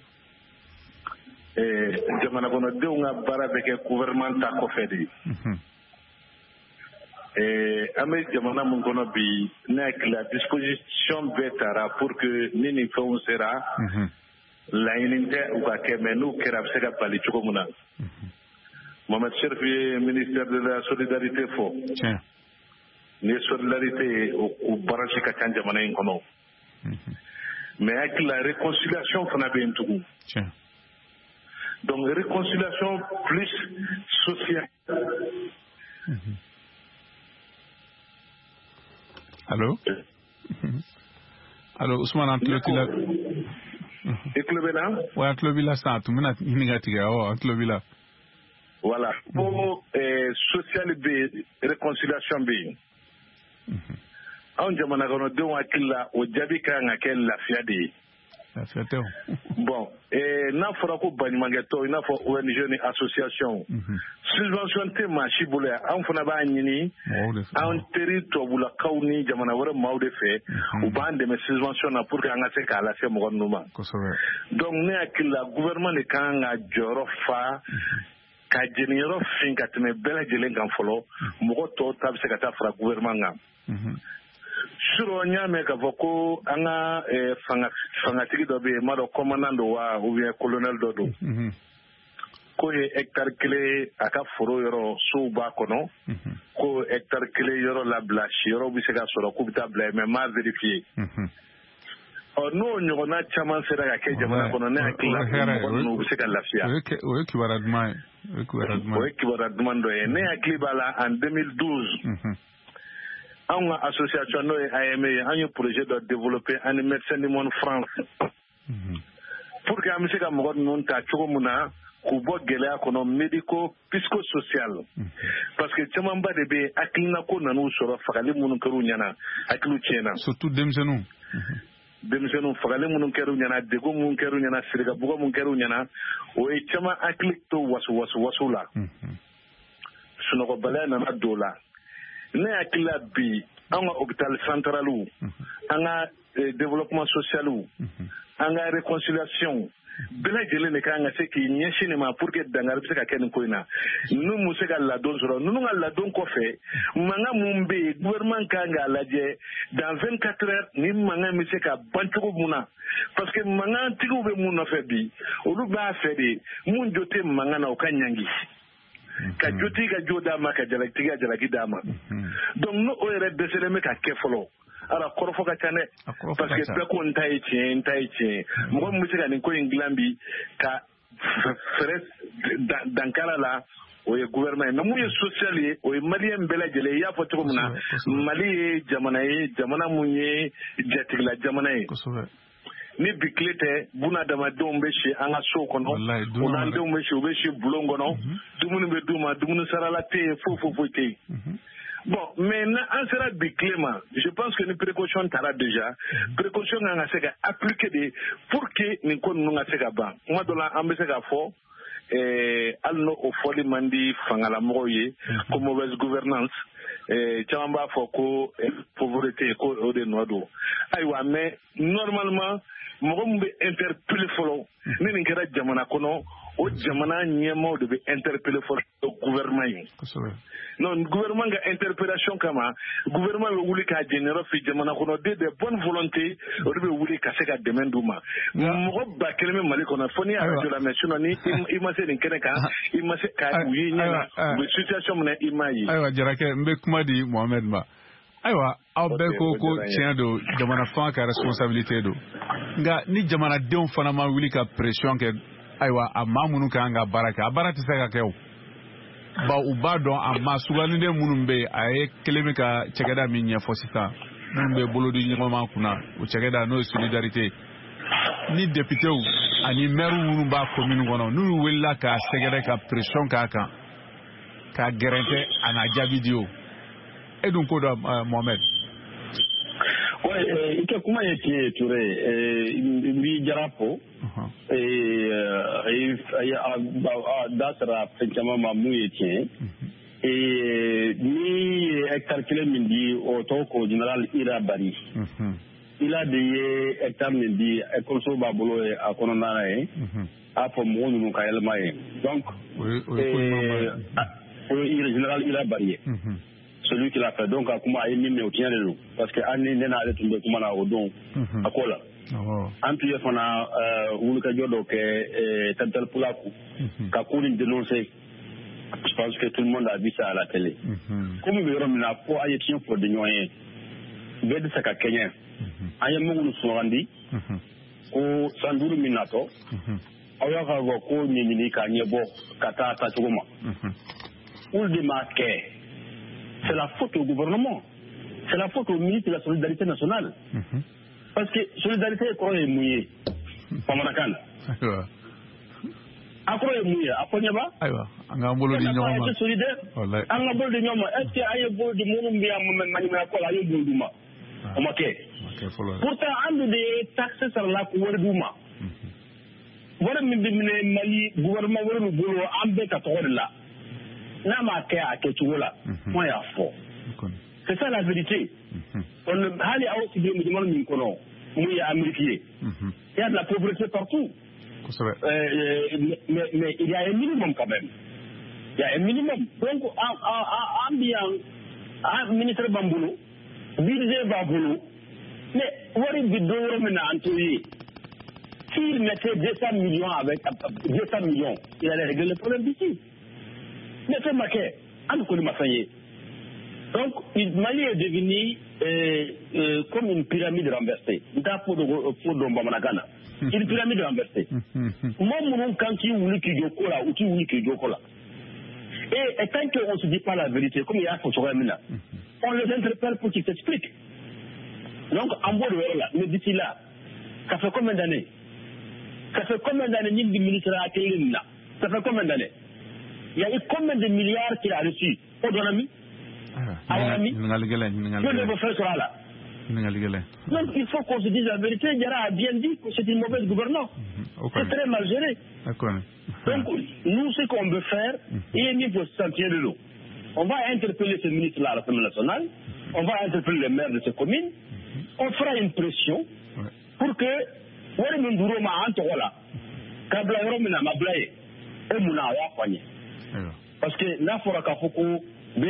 eh jamana kono do nga bara be ke gouvernement ta ko fedi mhm eh ame jamana mun kono bi na que la disposition betara pour que ni ni fo sera mhm la ininte ou ka kemenu kerab se ka pali chukomuna Mohamed Sherif ministère de la solidarité fo tiens ni solidarité au baraji ka kan jamana in kono mais avec la réconciliation fana be ntugu tiens donc réconciliation plus sociale allô allô Ousmane Antlotila Eklobena wa Antlobila sa tu mina inigatiga o Antlobila voilà pour euh, social be réconciliation be on jamana kono de wakilla o jabi ka ngakel la fiade la fiade bon et na fora ko banimangeto na fo O N G ni association subvention te ma shibule an fona ba nyini an territoire bula kawni jamana wara mawde fe u bande me subvention na pour que anga se kala se mo numa donc ne akilla gouvernement ne kan nga joro fa ka jenero fin ka teme bela jelen kan folo mo to tab se ka ta fra gouvernement nga suro nyame ka voko anga fanga fanga tigi do be mado commandant wa ou bien colonel dodo ko e hectare clé aka foro yoro so ba kono ko hectare clé yoro la blash yoro bi se ka soro ku bita bla mais ma vérifier o no nyogo na chaman sera ka ke jamana kono ne akila ko no bi se ka lafia o ki waradmai o ki waradmai o ki waradman do e ne akli bala en deux mille douze une association no A M A un projet de développer un médecin du monde France pour que amisi ka mo non ta chogomuna ku bo gele akono médico psychosocial parce que chamamba de be akilina ko nanu soro fakali munu keru nyana akilu chena surtout demsenu demsenu fakali munu keru nyana dego munu keru nyana sirga bugo munu keru nyana o e chama aklikto wasu wasu wasula suno ko bala na dola ne akila bi anga hôpital central ou anga développement social ou anga réconciliation bela jele ne kanga se ki nyeshine ma pour que dangar se ka ken koina nu museka la don zoro nu nga la don ko fe manga mumbe gouvernement kanga laje dans vingt-quatre heures ni manga miseka bantugo muna parce que manga tigo be muna fe bi olu ba fe de mun jote manga na okanyangi ka joti ka joda ma ka jalaki ga jalaki dama donc no o yere desele me ka kefolo ala korofo ka tane parce que be ko ntai chi ntai chi mo mo tsika ni ko inglambi ka fres dankala la o ye gouvernement na mu ye social ye o ye malien bela jele ya fo to muna mali jamana ye jamana mu ye jatigla jamana ye ni biklete buna dama dombe shi anga so kono ona dombe shi obe shi bulongo no dumunu be duma dumunu sarala te fo fo fo te Bon, maintenant, en sera bi clément. Je pense que les précautions t'arrêtent déjà. Précautions en a appliqué des pour que nous connaissons à ces ban. Moi, dans la ambassade à fort, eh, alno au folie mandi fangala moye, comme mauvaise gouvernance, eh, tchamba foko, pauvreté, ko ode noado. Aïwa, mais normalement, moi, je interpellé follow. Ni n'ingéra jamana kono, o jamana nyemo de interpeller follow gouvernement. Non, gouvernement a interpellation kama, gouvernement veut voulu qu'à général fi jamana kono de de bonne volonté, o de voulu qu'à se qu'à demain douma. Moi, bah kelme mali kono foni à de la mission ni ima se n'ingéra ka, ima se ka uyi ni la situation mena ima yi. Aïwa, jarake mbekuma di Mohamed Ba. Aïwa, aw bɛɛ ko ko tiɲɛ don jamana fan ka responsabilité don nka ni jamanadenw fana ma wuli ka pression kɛ ayiwa a maa minnu kan ka baara kɛ a baara tɛ se ka kɛ o ba u b'a dɔn a maa sugandiden minnu bɛ yen a ye kelen bɛ ka cɛkɛda min ɲɛfɔ sisan minnu bɛ bolodi ɲɔgɔnma kunna o cɛkɛda n'o ye solidarité ni députéw ani maire minnu b'a commune kɔnɔ n'olu wulila ka sɛgɛrɛ ka pression k'a kan ka gɛrɛntɛ a n'a jaabi di o. Et donc, euh, Mohamed. Oui, il y a comment est Touré, il y a rapport, et il y a d'autres effectivement mamou et tien, et ni calculé midi au toko général Irabari. Il a des hectares midi à Koso Babolo et à Kononarae, à Pomon ou Kaelmae. Donc, le général Irabari. Celui qui l'a fait donc à comment aimer mais au tien de l'eau parce que Annie n'a pas été comme la odon à quoi là en plus on a ou le cas donc tel tel pour la coup qu'a couru dénoncer je pense que tout le monde a vu ça à la télé comme le homme n'a pas aillé tien pour des noyens bête ça qu'a Kenya ailleurs nous nous sommes rendus au Sandouru Minato alors qu'on ko ni ni kanyebo kata tachoma ou le démarquer. C'est la faute au gouvernement. C'est la faute au ministre de la Solidarité nationale. Mm-hmm. Parce que solidarité est quoi est mouillée. Pas mon accent. À quoi est mouillée? À quoi n'y a pas? Aïwa. On a un bol de nyoma. On est solidaire. On a un bol de nyoma. Est-ce qu'il y a un bol de monumbia manima quoi là? Il y a un bol de nyoma. On m'a fait. Pourtant, on a des taxes sur la cour de nyoma. Voilà, mais le Mali gouvernement veut nous bolo ambé quatre là. N'a ma qu'à à Ketouola, moi à fort. C'est ça la vérité. On a allé à aussi bien me demander une colonne, moi à américain. Il y a de la pauvreté partout. Euh, mais, mais, mais il y a un minimum quand même. Il y a un minimum. Donc, en bien, un ministre Bamboulou, budget Bamboulou, mais what is the door maintenant Antoine? S'il mettait deux cents millions avec deux cents millions, il allait régler le problème d'ici. Mais c'est marqué, on connaît ma faillite. Donc, le Mali est devenu euh, euh, comme une pyramide renversée. Une pyramide renversée. Moi, quand tu voulais que je colle ou tu voulais que je colle. Et tant qu'on ne se dit pas la vérité, comme il y a un on les interpelle pour qu'ils s'expliquent. Donc, en bout de là, mais d'ici là, ça fait combien d'années? Ça fait combien d'années que le ministre a été là? Ça fait combien d'années? Il y a eu combien de milliards qu'il a reçus? Au don ami? À mon ami? Que ne vous faire cela là? Donc il faut qu'on se dise la vérité. Yara a bien dit que c'est une mauvaise gouvernance. C'est très mal géré. Donc nous, ce qu'on veut faire, il faut se sentir de l'eau. On va interpeller ce ministre-là à l'Assemblée nationale. On va interpeller les maires de ces communes. On fera une pression pour que parce que là, il faut que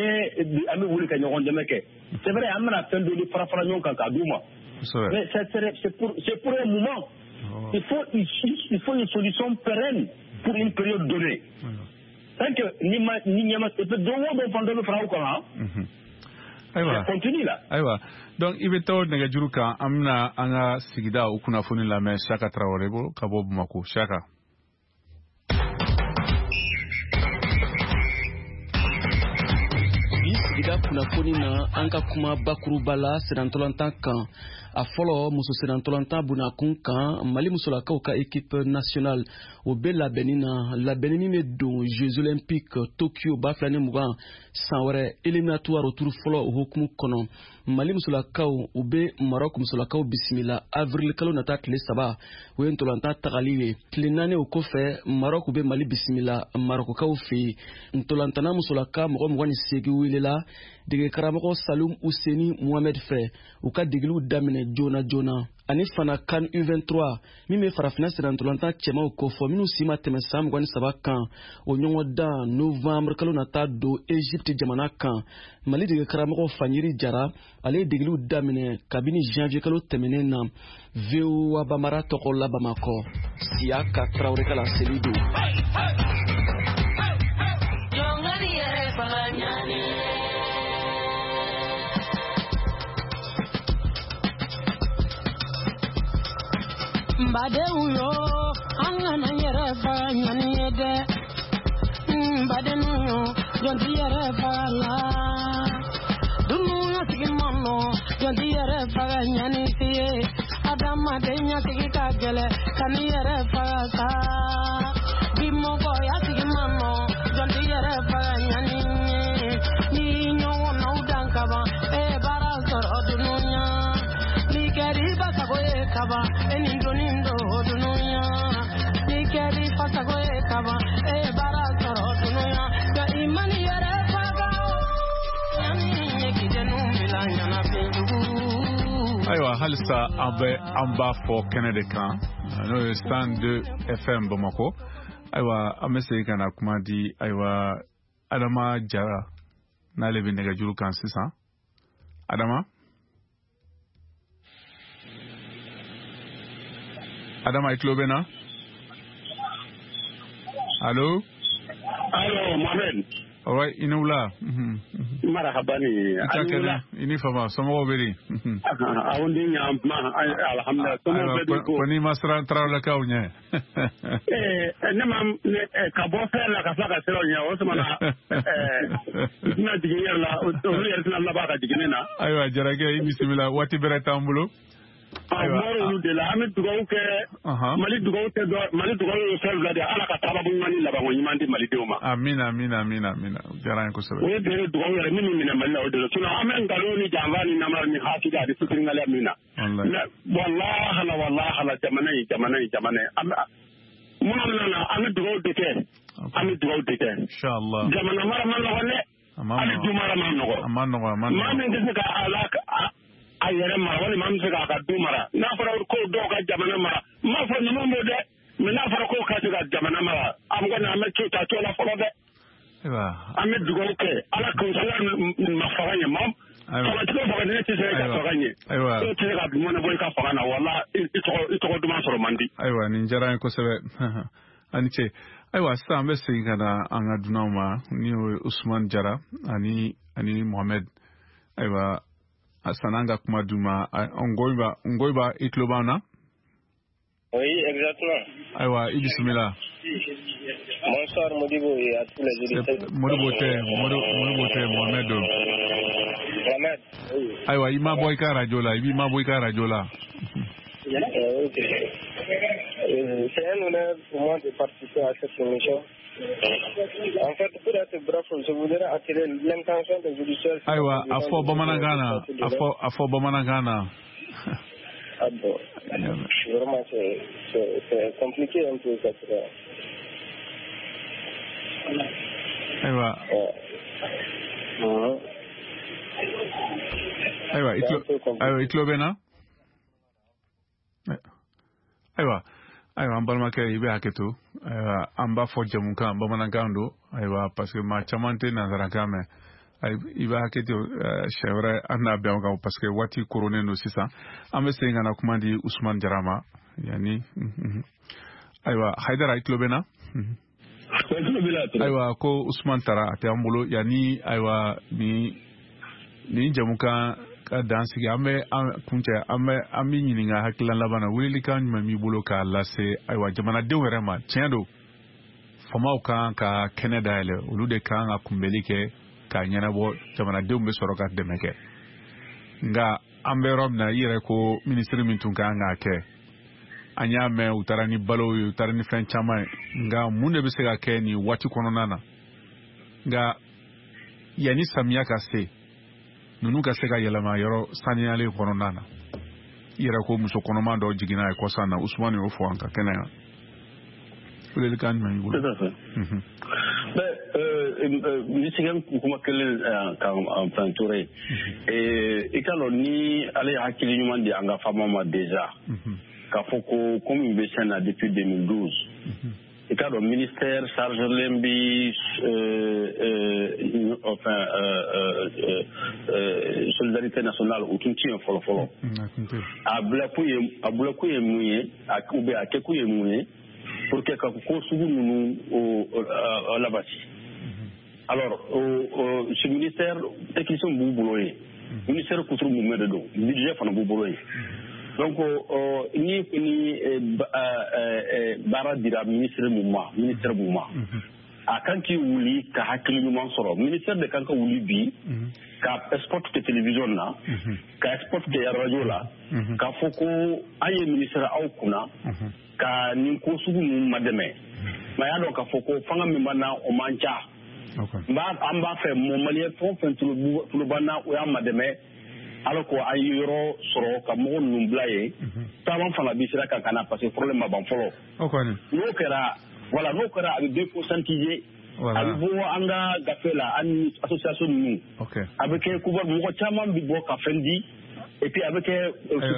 c'est vrai, on a fait de frafragnon quand mais c'est pour, pour un moment. Oh. Il, faut, il, il faut une solution pérenne pour une période donnée. Tant que ni Aïwa. Continue là. Aïwa. Donc, il va t'en dire que amna anga sigida ou kuna foni la mais Chaka Traoré bo kabo Bamako. Chaka. Sigida kunnafoni na an ka kuma bakuruba la senantɔlantan kan a fɔlɔ muso senantɔlantan bunakun kan Mali musolakaw ka équipe nationale o bɛ labɛnni na labɛnni min bɛ don Jeux olympiques Tokyo ba fila ni mugan san wɛrɛ éliminatoire retour fɔlɔ o hukumu kɔnɔ Mali musolakaw u bɛ Maroc musolakaw bisimila avril kalo nata tile saba o ye ntolantan tagali ye tile naani o kɔfɛ Maroc u bɛ Mali bisimila Marocains fɛ ntolantana musolaka mɔgɔ mugan ni seegin welela dege karamɔgɔ Salum Ouseni Mohamed fɛ u ka degeliw daminɛ joona joona ani fana CAN U vingt-trois min bɛ farafina senantolantan cɛmaw kofɔ minnu si ma tɛmɛ san mugan ni saba kan o ɲɔgɔn dan novembre kalo nata don Egypte jamana kan Mali dege karamɔgɔ Fanyiri Jara ale ye degeliw daminɛ kabini janvier kalo tɛmɛnen na V O A Bamara tɔgɔ la Bamakɔ Siaka Traoré ka laseli don. Mbadeu yo angana yere fa nyani de mbadenu yo jondi yere fa la dunu ya tigi mano jondi yere fa nyani tie adama de nya tigi ka gele kani yere fa sa bimo go ya tigi mano jondi yere fa nyani ni nyo no dankaba e bara sor odunya ni keri basa go e kaba eni donindo odunya ni keri basa go e kaba e bara sor odunya ga imani yere fa ga yani kidenu milanya na pindu aywa halisa abe amba for Canada kan no stand de F M Bamako aywa amese kana kuma di aywa Adama Jara na lebe nega juru kan sisa Adama Adama Iklobena Allô Allô Mohamed All right, inula. Marhabani. Itakela, ini fama, somo beri. Awundi nyamma alhamdulillah. Somo beri ko. Koni masran trawla kaunya. Eh, nema ka bo fe la ka faka sero nya o somana eh na diginya la o yer na la ba ka digina. Aywa jarage bismillah wati beratambulo. Moro de la ami dugaw ke Mali dugaw te do Mali dugaw yo sel blade ala ka tababu ngani la bango nyimandi Mali deuma amina amina amina amina jaran ko sebe we de dugaw yare mini mina Mali o de tuna amen galo ni jambani namar ni hasida de sutri ngale amina wallahi la wallahi la jamana jamana jamana muna na ami dugaw de ke ami dugaw de ke inshallah jamana mara man la wala ali dumara man no man no man man de ka alaka ayere mara wala mam se ka ka du mara na fara ko do ka jamana mara ma fa ni mo de me na fara ko ka ga jamana mara am go na me tuta to la folo de ewa am dugo ke ala ko sala ma fara ni mam fara to fara ni ti se ka fara ni ewa to ti ka du mo na boy ka fara na wala ito ito du ma soro mandi ewa ni jaran ko sebe ani che ewa sa ambe se kana anga dunama ni Usman Jara ani ani Mohamed ewa Sananga kuma duma ongoiba ongoiba iklobana. Oui, exactement. Aywa, bismillah. Bonsoir Modibo et à tous les auditeurs. Modibo te, Modibo te Mohamed. Mohamed. Aywa, ima boy ka radio la, ibi ma boy ka radio la. OK. C'est un honneur pour moi de participer à cette émission. En fait, pour être bref, je voudrais attirer l'intention des auditeurs. Aywa, afo bamanagana, afo afo bamanagana. Ah bon. Vraiment, c'est c'est compliqué un peu ça. Aywa. Aywa, itlo, aywa itlo bena. Aywa. Aywa ambalma ke ibe haketu aywa amba fo jamuka bamanangando aywa parce que ma chamante na zarakame ay ibe haketu chevre anna bianga parce que wati corona no sisa ambe senga na kumandi Usman Jarama yani aywa haidara itlobena aywa ko Usman Tara ate ambulo yani aywa ni ni jamuka ka dansi ame kunche ame ami nyininga hakila labana wili kan mami bolo ka lase aywa jamana de werema tiendo fama ka ka Canada ele olude kan akumbelike ka ɲɛnabɔ jamanadenw bɛ sɔrɔ ka dɛmɛ kɛ nka an bɛ yɔrɔ min na i yɛrɛ ko minisiri min tun kan k'a kɛ an y'a mɛn u taara ni balo ye u taara ni fɛn caman ye nka mun de bɛ se ka kɛ nin waati kɔnɔna na nka yanni samiya ka se ninnu ka se ka yɛlɛma yɔrɔ saniyalen kɔnɔna na i yɛrɛ ko muso kɔnɔma dɔ jiginna ye kɔsan na Usumani y'o fɔ an ka kɛnɛ yan welelikan jumɛn b'i bolo? Ni sigin kuma kelen kan fɛn Ture i ka dɔn ni ale ye hakili ɲuman di an ka faama ma déjà k'a fɔ ko komi bɛ sɛn na depuis deux mille douze i ka dɔn ministère chargelen bi enfin solidarité nationale o tun ti yen fɔlɔ fɔlɔ a bilakun ye a bilakun ye mun ye ou bien a kɛkun ye mun ye pour que ka ko sugu ninnu labati. Alors ce ministère technicien b'u bolo ye ministère couture mun de don budget fana b'u bolo ye donc ni ni baara dira ministère mun ma ministère mun ma a kan k'i wuli ka hakili ɲuman sɔrɔ ministère de kan ka wuli bi ka export kɛ télévision na ka export kɛ radio la k'a fɔ ko an ye ministère aw kunna ka nin ko sugu ninnu madɛmɛ mais y'a dɔn k'a fɔ ko fanga min b'an na o man ca an b'a fɛ mɔn maliyɛn fɛn o fɛn tulo b'an na o y'an madɛmɛ alors que an ye yɔrɔ sɔrɔ ka mɔgɔ ninnu bila yen caman fana bi sira kan ka na parce que problème ma ban fɔlɔ n'o kɛra voilà n'o kɛra a bɛ déconscientiser a bɛ bɔ an ka gafe la an ni association ninnu a bɛ kɛ gouvernement mɔgɔ caman bi bɔ ka fɛn di et puis a bɛ kɛ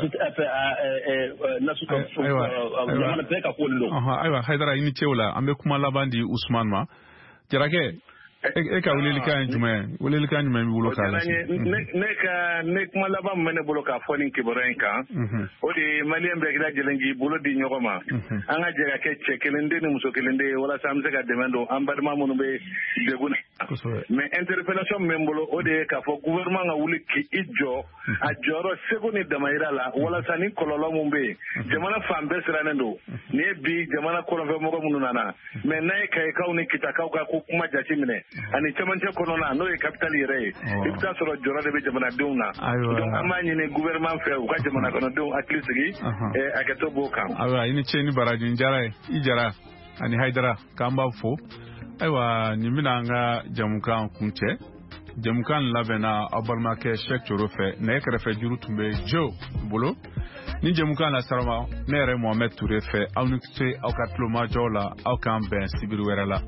jamana bɛɛ ka ko de don. Ayiwa Hayidara i ni ce o la an bɛ kuma laban di Usumani ma Jarakɛ e ka welelikan ye jumɛn welelikan jumɛn b'i bolo k'a lase? Ne ka ne kuma laban min bɛ ne bolo k'a fɔ nin kibaruya in kan o de ye maliyɛn bɛɛ lajɛlen k'i bolo di ɲɔgɔn ma an ka jɛ ka kɛ cɛ kelen den ni muso kelen den walasa an bɛ se ka dɛmɛ don an balima minnu bɛ degun na mais interpellation min bɛ n bolo o de ye k'a fɔ gouvernement ka wuli k'i jɔ a jɔyɔrɔ segu ni damayira la walasa ni kɔlɔlɔ min bɛ yen jamana fan bɛɛ sirannen don nin ye bi jamana kɔnɔfɛmɔgɔ minnu nana mais n'a ye kayikaw ni kitakaw ka ko kuma jate minɛ ani cɛmancɛ kɔnɔna n'o ye capital yɛrɛ ye i bɛ taa sɔrɔ jɔyɔrɔ de bɛ jamanadenw na donc an b'a ɲini gouvernement fɛ u ka jamana kɔnɔdenw hakili sigi hakɛto b'o kan. Ayiwa i ni ce ni baraji n diyara ye i jara ani Hayidara k'an b'a fo ayiwa nin bɛna an ka jamukan kun cɛ jamukan labɛnna aw balimakɛ Sɛki Coro fɛ nɛgɛ kɛrɛfɛ juru tun bɛ Jo bolo ni jamukan lasarama ne yɛrɛ Mohamed Ture fɛ aw ni ce aw ka tulomajɔw la aw k'an bɛn sibiri wɛrɛ la.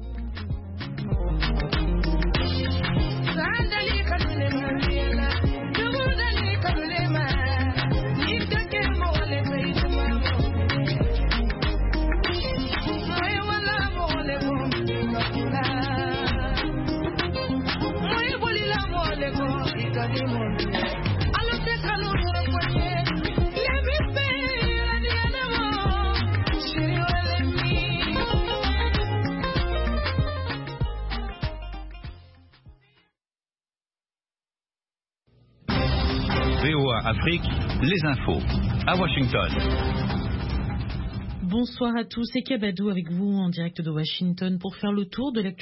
V O A Afrique, les infos, à Washington. Bonsoir à tous, c'est Kabadou avec vous en direct de Washington pour faire le tour de l'actualité.